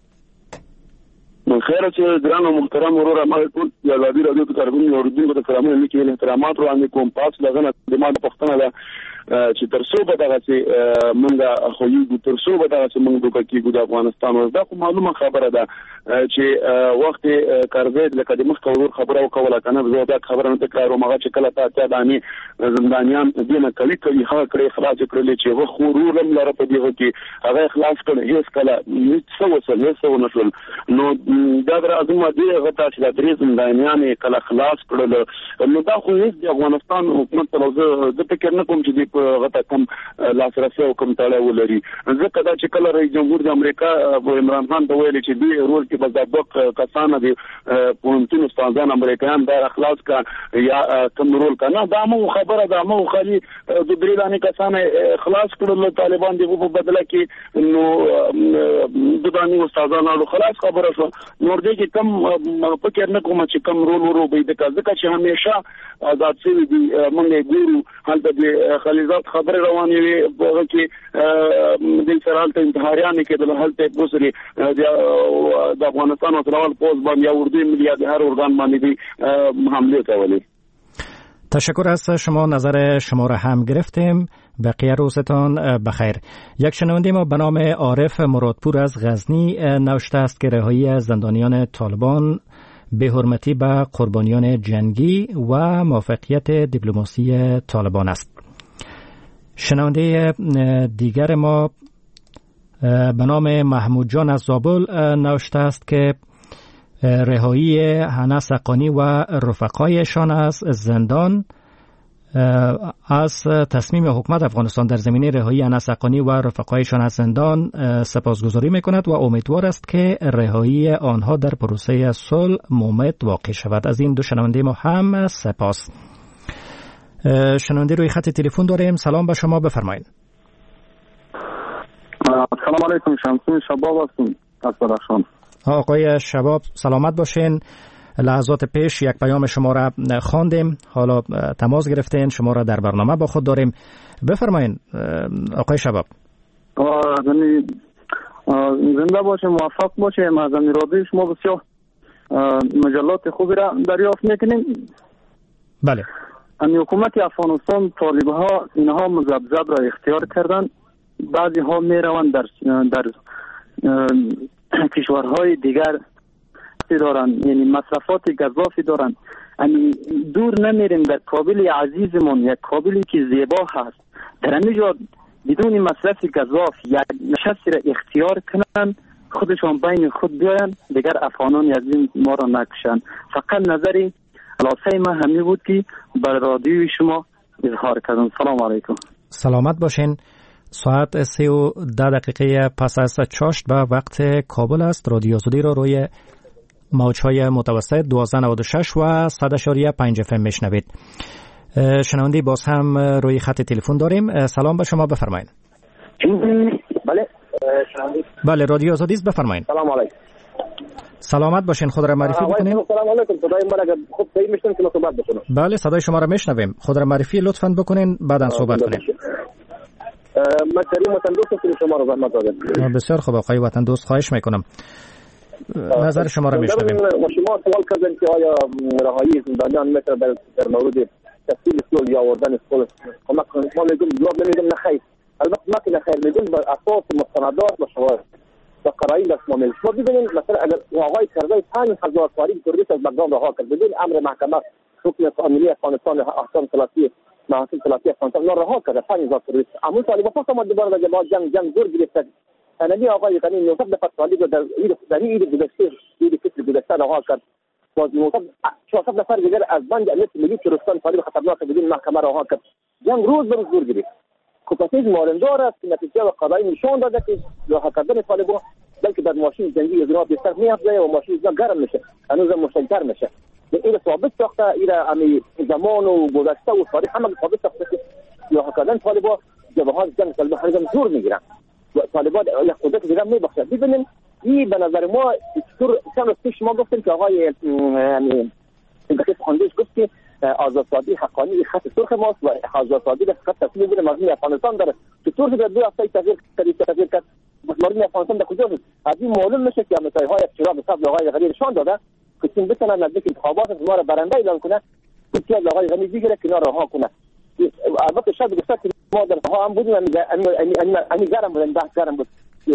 خیر چې ګران محترم ورور ما ټول د ازادي رادیو په طرفونو اوریدونکو ته سلامونه لیکل احترامات وړاندې کوم. پاس لغنه د ما په پښتنه ده چې ترڅو به دغه چې منګه خو یو ترڅو به دغه چې منګه دوکه کېږو د افغانستان وزدا خو معلومه خبره ده چې وخت کارزید لکه د مخ کور خبره وکوله کنه زه دا خبره نه تکراروم هغه چې کله تا ته دانی زندانیان دینه کلی کلی هغه کړي خلاص کړل چې و خو رولم لره په دیغه کې هغه خلاص کړي هیڅ کله هیڅ څه وسل هیڅ ونشول نو دا راځم دی هغه چې د درې زندانیان کله خلاص کړل نو دا خو هیڅ د افغانستان حکومت ته زه فکر نه کوم چې غته کوم لاسرسي او کوم تړاو ولري. ځکه دا چې کله رئیس جمهور د امریکا عمران خان ته ویل چې دی رول کې بل د کسانه دي پونتون استادان امریکایان دا اخلاص کا یا کوم رول کنه دا مو خبره دا مو خالي د درې دانه کسانه خلاص کړل طالبان دی په بدله کې نو د دانه استادانو خلاص خبره شو نور دې کې کم فکر نه کوم چې کم رول ورو به د ځکه چې همیشه آزاد شي دي موږ ګورو حالت د خلیزات خبر روانې وي هغه کې د سرحال ته انتحاریان کېدل حالت بوسري د افغانستان او ترال پوز باندې یا اردو ملي د هر ارگان باندې دي حمله کولې. تشکر از شما، نظر شما را هم گرفتیم. بقیه روزتان بخیر. یک شنونده ما به نام عارف مرادپور از غزنی نوشته است که رهایی زندانیان طالبان به حرمتی به قربانیان جنگی و موفقیت دیپلماسی طالبان است. شنونده دیگر ما به نام محمود جان از زابل نوشته است که رهایی حنا سقانی و رفقایشان از زندان از تصمیم حکومت افغانستان در زمینه رهایی انس حقانی و رفقایشان از زندان سپاسگزاری میکند و امیدوار است که رهایی آنها در پروسه صلح مومد واقع شود. از این دو شنونده ما هم سپاس. شنونده روی خط تلفن داریم. سلام به شما، بفرمایید. سلام علیکم، شمسون شباب هستم از بدخشان. آقای شباب سلامت باشین. لحظات پیش یک پیام شما را خواندیم، حالا تماس گرفتین، شما را در برنامه با خود داریم. بفرمایید آقای شباب. زنده باشه، موفق باشه. از رادیو شما بسیار مجلات خوبی را دریافت میکنیم. بله. امی حکومت افغانستان طالب ها اینها مذبذب را اختیار کردن. بعضی ها می روند در در کشورهای دیگر دارن، یعنی مصرفات گزافی دارن. یعنی دور نمیریم در کابل عزیزمون، یک کابلی که زیبا هست، در اینجا بدون مصرف گزاف یک نشستی را اختیار کنن، خودشان بین خود بیاین، دیگر افغانان عزیز ما را نکشن. فقط نظری خلاصه ما همین بود که بر رادیوی شما اظهار کردم. سلام علیکم. سلامت باشین. ساعت سه و ده دقیقه پس از چاشت به وقت کابل است. رادیو آزادی را روی موج‌های متوسط دوازده نود و شش و صد اشاریه پنج اف ام میشنوید. شنونده باز هم روی خط تلفن داریم. سلام به شما، بفرمایید. بله بله رادیو آزادی است، بفرمایید. سلام علیکم. سلامت باشین، خود را معرفی بکنید. سلام علیکم. صدای من اگر خوب صحیح میشنم که صحبت بکنم. بله صدای شما را میشنویم. خود را معرفی لطفاً بکنین بعداً صحبت کنیم. من کریم وطن دوست که شما رو زحمت دادم. بسیار خوب آقای وطن دوست، خواهش میکنم. نظر شما را میشنویم. و شما سوال کردن که آیا رهایی زندانیان میتونه در در مورد تسهیل صلح یا آوردن صلح کمک کنه؟ ما میگیم جواب نمیدیم نه خیر. البته ما که نه خیر میگیم بر اساس مستندات و شواهد و قرائن دست ما میگیم. شما ببینید مثلا اگر آقای کرزی پنج هزار تاریخ تروریست از بغداد رها کرد بدون امر محکمه حکم کاملی افغانستان احکام ثلاثی محاکم ثلاثی افغانستان رها کرد پنج هزار تروریست. اما طالبان فقط ما دوباره در جنگ جنگ زور گرفتن. نبی آقای غنی نوصف دفعه طالب در در این گذشته این فکر گذشته رها کرد. باز نوصف شش نفر دیگر از بند امنیت ملی ترکستان طالب خطرناک بدون محکمه رها کرد. جنگ روز به روز زور گرفت. کوپاتیز مالندار است که نتیجه و قضایی نشان داده که رها کردن طالبان بلکه در ماشین جنگی از راه بیشتر میافته و ماشین گرم میشه، هنوز مشکل میشه. این ثابت ساخته این امی زمان و گذشته و تاریخ همه ثابت ساخته که رها کردن طالبان جبهات جنگ طالبان هر زور میگیرن. طالبان یا قدرت دیگر میبخشن. ببینیم این به نظر ما چطور چند روز پیش ما گفتیم که آقای یعنی دقیق خاندیش گفت که آزادسازی حقانی خط سرخ ماست و آزادسازی در خط تصویر بین مردم افغانستان داره. چطور در دو هفته تغییر تغییر کرد مردم افغانستان در کجا بود؟ از این معلوم میشه که امریکایی‌ها چراغ سبز آقای غنی نشان داده که چون بتونن نزدیک انتخابات ما را برنده اعلام کنه که آقای غنی دیگه کنار رها کنه. البته شاید گفته که ما در ها هم بودیم امی گرم بودن بحث گرم بود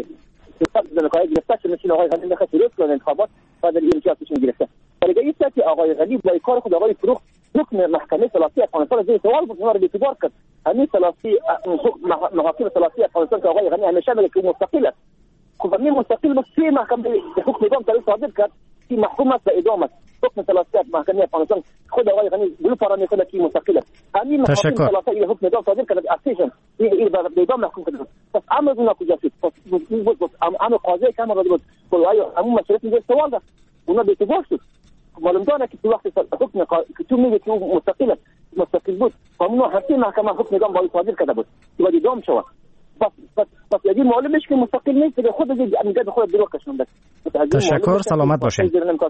که در نکایه گرفته که مثل آقای غنی نخواست روز کنه انتخابات و در این امتیازشون گرفته. ولی ایسته که آقای غنی با کار خود آقای فروخ حکم محکمه ثلاثی افغانستان را زیر سوال بود، اونا را بی‌اعتبار کرد. همین ثلاثی محاکم ثلاثی افغانستان که آقای غنی همیشه میگه که مستقل است. خب همین مستقل بود سه محکمه حکم اعدام طرف صادر کرد که محکوم است به اعدام است. حکم ثلاثی محکمه افغانستان خود آقای غنی بلو پارا میکنه که مستقل است. همین محکمه ثلاثی حکم اعدام صادر کرد اکسیژن این به اعدام محکوم کرد. پس امر اونا کجا شد؟ پس امر قاضی که امر بود آیا همون مسئله زیر سوال است. اونا بی‌اعتبار شد. معلوم داره که تو وقتی حکم که تو میگی که مستقل است مستقل بود قانون هستی محکمه حکم اعدام باید صادر کرده بود که باید اعدام شود. پس پس پس یعنی معلوم میشه که مستقل نیست که خود دیگه امید خود دروغ کشونده. تشکر، سلامت باشین.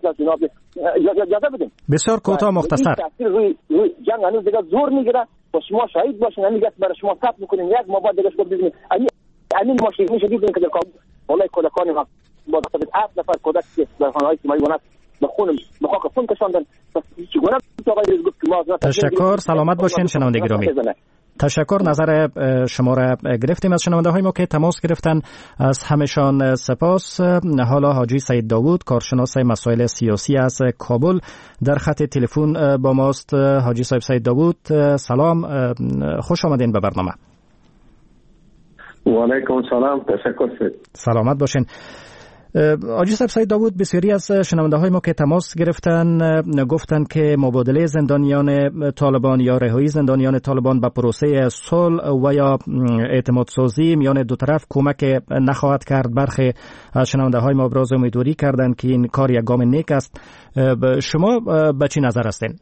بسیار کوتاه مختصر. روی روی جنگ هنوز دیگه زور میگیره و شما شاهد باشین. همین گفت برای شما ثبت میکنین یک ما بعد دیگه شما ببینید همین همین ما شاهد میشه دیدین که در کابل والله کودکان ما با تفاوت هفت نفر کودک در خانه‌های اجتماعی وناس بخونم بخاک خون کشاندن. چگونه آقای رئیس گفت که ما تشکر، سلامت باشین شنونده گرامی. تشکر، نظر شما را گرفتیم از شنونده های ما که تماس گرفتن، از همشان سپاس. حالا حاجی سید داوود کارشناس مسائل سیاسی از کابل در خط تلفن با ماست. حاجی صاحب سید داوود سلام، خوش آمدین به برنامه. و علیکم السلام، تشکر سید. سلامت باشین. آجی صاحب سید داوود، بسیاری از شنونده های ما که تماس گرفتن گفتن که مبادله زندانیان طالبان یا رهایی زندانیان طالبان به پروسه صلح و یا اعتماد سازی میان دو طرف کمک نخواهد کرد. برخی از شنونده های ما ابراز امیدواری کردند که این کار یک گام نیک است. شما به چی نظر هستین؟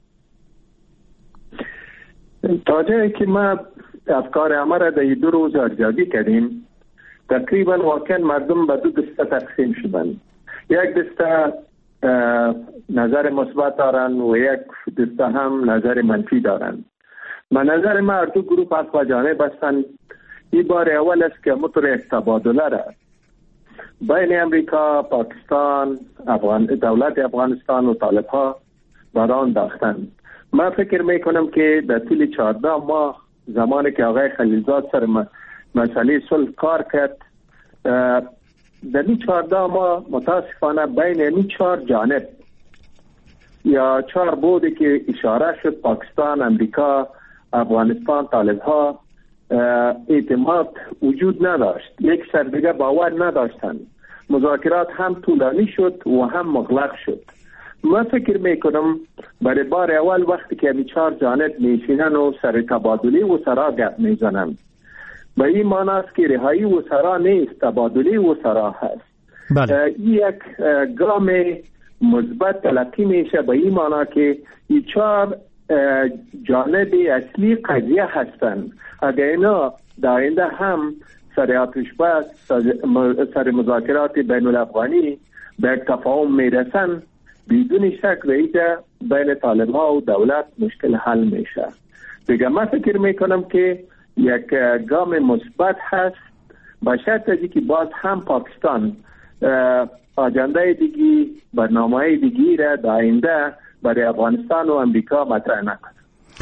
تا جایی که ما افکار همه را در دو روز ارزیابی کردیم، تقریبا واقعا مردم به دو دسته تقسیم شدن. یک دسته نظر مثبت دارن و یک دسته هم نظر منفی دارن. به نظر ما هر دو گروه از با جانب هستند. این بار اول است که مطور یک تبادله را بین امریکا، پاکستان، افغان، دولت افغانستان و طالب ها بران داختن. من فکر میکنم که در طول چهارده ماه زمانی که آقای خلیلزاد سر مسئله صلح کار کرد، در این چهارده ماه متاسفانه بین این چهار جانب یا چهار بودی که اشاره شد، پاکستان، امریکا، افغانستان، طالب ها، اعتماد وجود نداشت. یک سر دیگه باور نداشتن. مذاکرات هم طولانی شد و هم مغلق شد. من فکر میکنم برای بار اول وقتی که این چهار جانب میشینن و سر تبادلی و سرا گپ میزنن، به این معنی است که رهایی و سرا نیست، تبادلی و سرا هست. بله. یک گام مثبت تلقی میشه به این معنی که این چهار جانب اصلی قضیه هستند. اگر اینا در آینده هم سر آتش بس، سر مذاکرات بین الافغانی به یک تفاهم میرسن، بدون شک رئیسه بین طالب ها و دولت مشکل حل میشه. دیگه من فکر میکنم که یک گام مثبت هست، با شرط از که باز هم پاکستان آجنده دیگی، برنامه دیگی را در آینده برای افغانستان و امریکا مطرح نکند.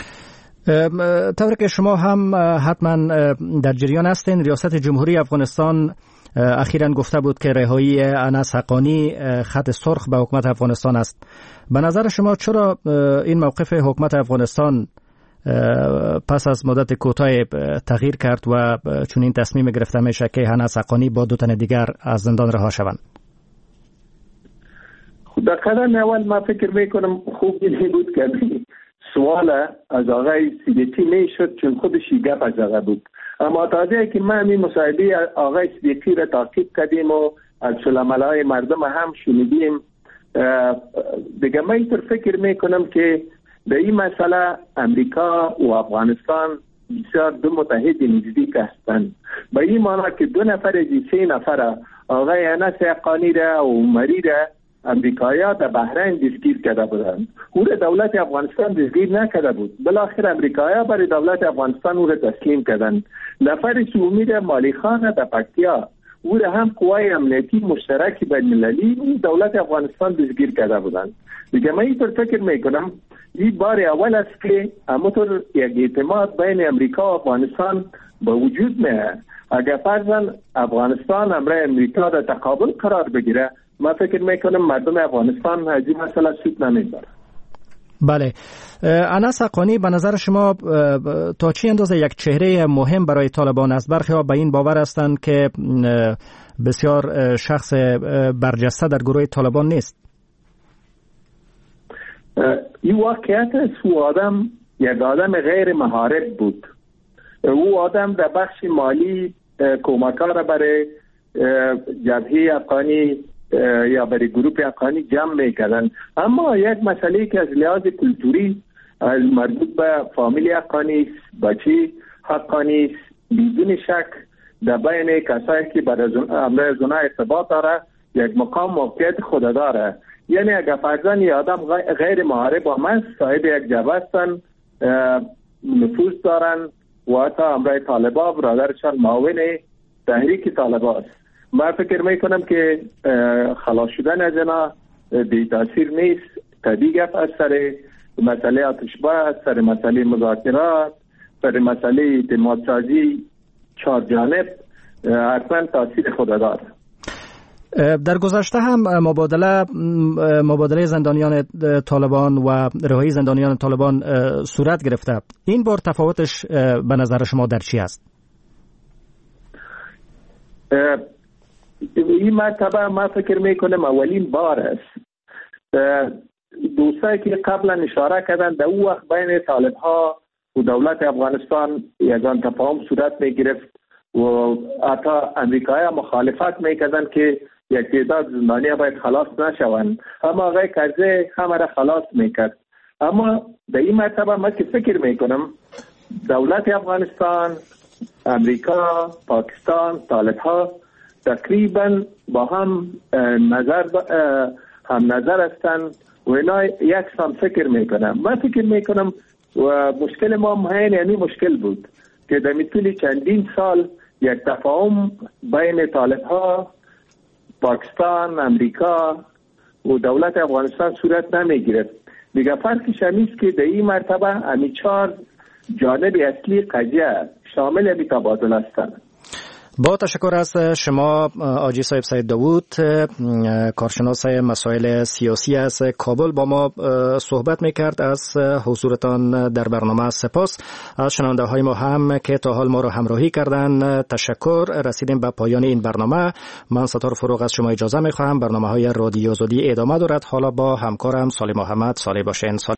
طور که شما هم حتما در جریان هستین، ریاست جمهوری افغانستان اخیراً گفته بود که رهایی انس حقانی خط سرخ به حکومت افغانستان است. به نظر شما چرا این موقف حکومت افغانستان پس از مدت کوتاه تغییر کرد و چون این تصمیم گرفته میشه که انس حقانی با دو تن دیگر از زندان رها شوند؟ در قدم اول ما فکر میکنم خوب این بود که سوال از آقای صدیقی میشد، چون خودش گپ از آقا بود. اما تازه که ما این مصاحبه آقای صدیقی را تعقیب کردیم و از سلاملای مردم هم شنیدیم، دیگه من اینطور فکر میکنم که به این مسئله امریکا و افغانستان بسیار دو متحد نزدیک هستند. به این معنی که دو نفر از سه نفر آقای انس حقانی را و عمری را امریکایی‌ها در بحرین دستگیر کرده بودند. او را دولت افغانستان دستگیر نکرده بود. بالاخره امریکایی‌ها برای دولت افغانستان او را تسلیم کردند. نفر سومی را مالی خان در پکتیا، او را هم قوای امنیتی مشترک بین‌المللی دولت افغانستان دستگیر کرده بودند. دیگه من اینطور فکر میکنم این بار اول است که همونطور یک اعتماد بین امریکا و افغانستان به وجود میاد. اگر فرضاً افغانستان امر امریکا در تقابل قرار بگیره، من فکر میکنم مردم افغانستان از این مسئله سود نمیبره. بله. انس حقانی به نظر شما تا چه اندازه یک چهره مهم برای طالبان است؟ برخی ها به این باور هستند که بسیار شخص برجسته در گروه طالبان نیست. این واقعیت است. او آدم یک آدم غیر مهارت بود. او آدم در بخش مالی کمک‌ها را برای جبهه افغانی یا برای گروه افغانی جمع میکردن، اما یک مسئله که از لحاظ کلتوری از مربوط به فامیل افغانی است، بچه افغانی است، بدون شک در بین کسایی که برای امر زنا ارتباط داره یک مقام موقعیت خود داره. یعنی اگر فرضاً یه آدم غیر معارف با من صاحب یک جبهه هستن، نفوذ دارن و حتی امرای طالبا برادرشان معاون تحریک طالبا است، من فکر میکنم که خلاص شدن از اینا بی تاثیر نیست. طبیعی گفت از سر مسئله آتشبس، سر مسئله مذاکرات، سر مسئله اعتماد سازی چهار جانب حتما تاثیر خود داره. در گذشته هم مبادله مبادله زندانیان طالبان و رهایی زندانیان طالبان صورت گرفته. این بار تفاوتش به نظر شما در چی است؟ این مرتبه ما فکر میکنم اولین بار است دوستایی که قبلا اشاره کردن در اون وقت بین طالب ها و دولت افغانستان یگان تفاهم صورت میگرفت و حتی امریکایی مخالفت میکردن که یک تعداد زندانی باید خلاص نشوند، اما آقای کرزی همه را خلاص میکرد. اما در این مرتبه من که فکر میکنم دولت افغانستان، امریکا، پاکستان، طالب ها تقریبا با هم نظر هم نظر هستند و اینا یک سان فکر میکنم. من فکر میکنم و مشکل ما مهین یعنی مشکل بود که در طول چندین سال یک تفاهم بین طالب ها، پاکستان، امریکا و دولت افغانستان صورت نمیگیرد. دیگه فرقش همیست که در این مرتبه همی چهار جانب اصلی قضیه شامل همی تبادل هستند. با تشکر از شما آجی صاحب سید داوود، کارشناس مسائل سیاسی از کابل با ما صحبت میکرد. از حضورتان در برنامه سپاس. از شنونده های ما هم که تا حال ما را همراهی کردن تشکر. رسیدیم به پایان این برنامه. من ستار فروغ از شما اجازه میخواهم. برنامه های رادیو آزادی ادامه دارد. حالا با همکارم صالح محمد صالح باشین.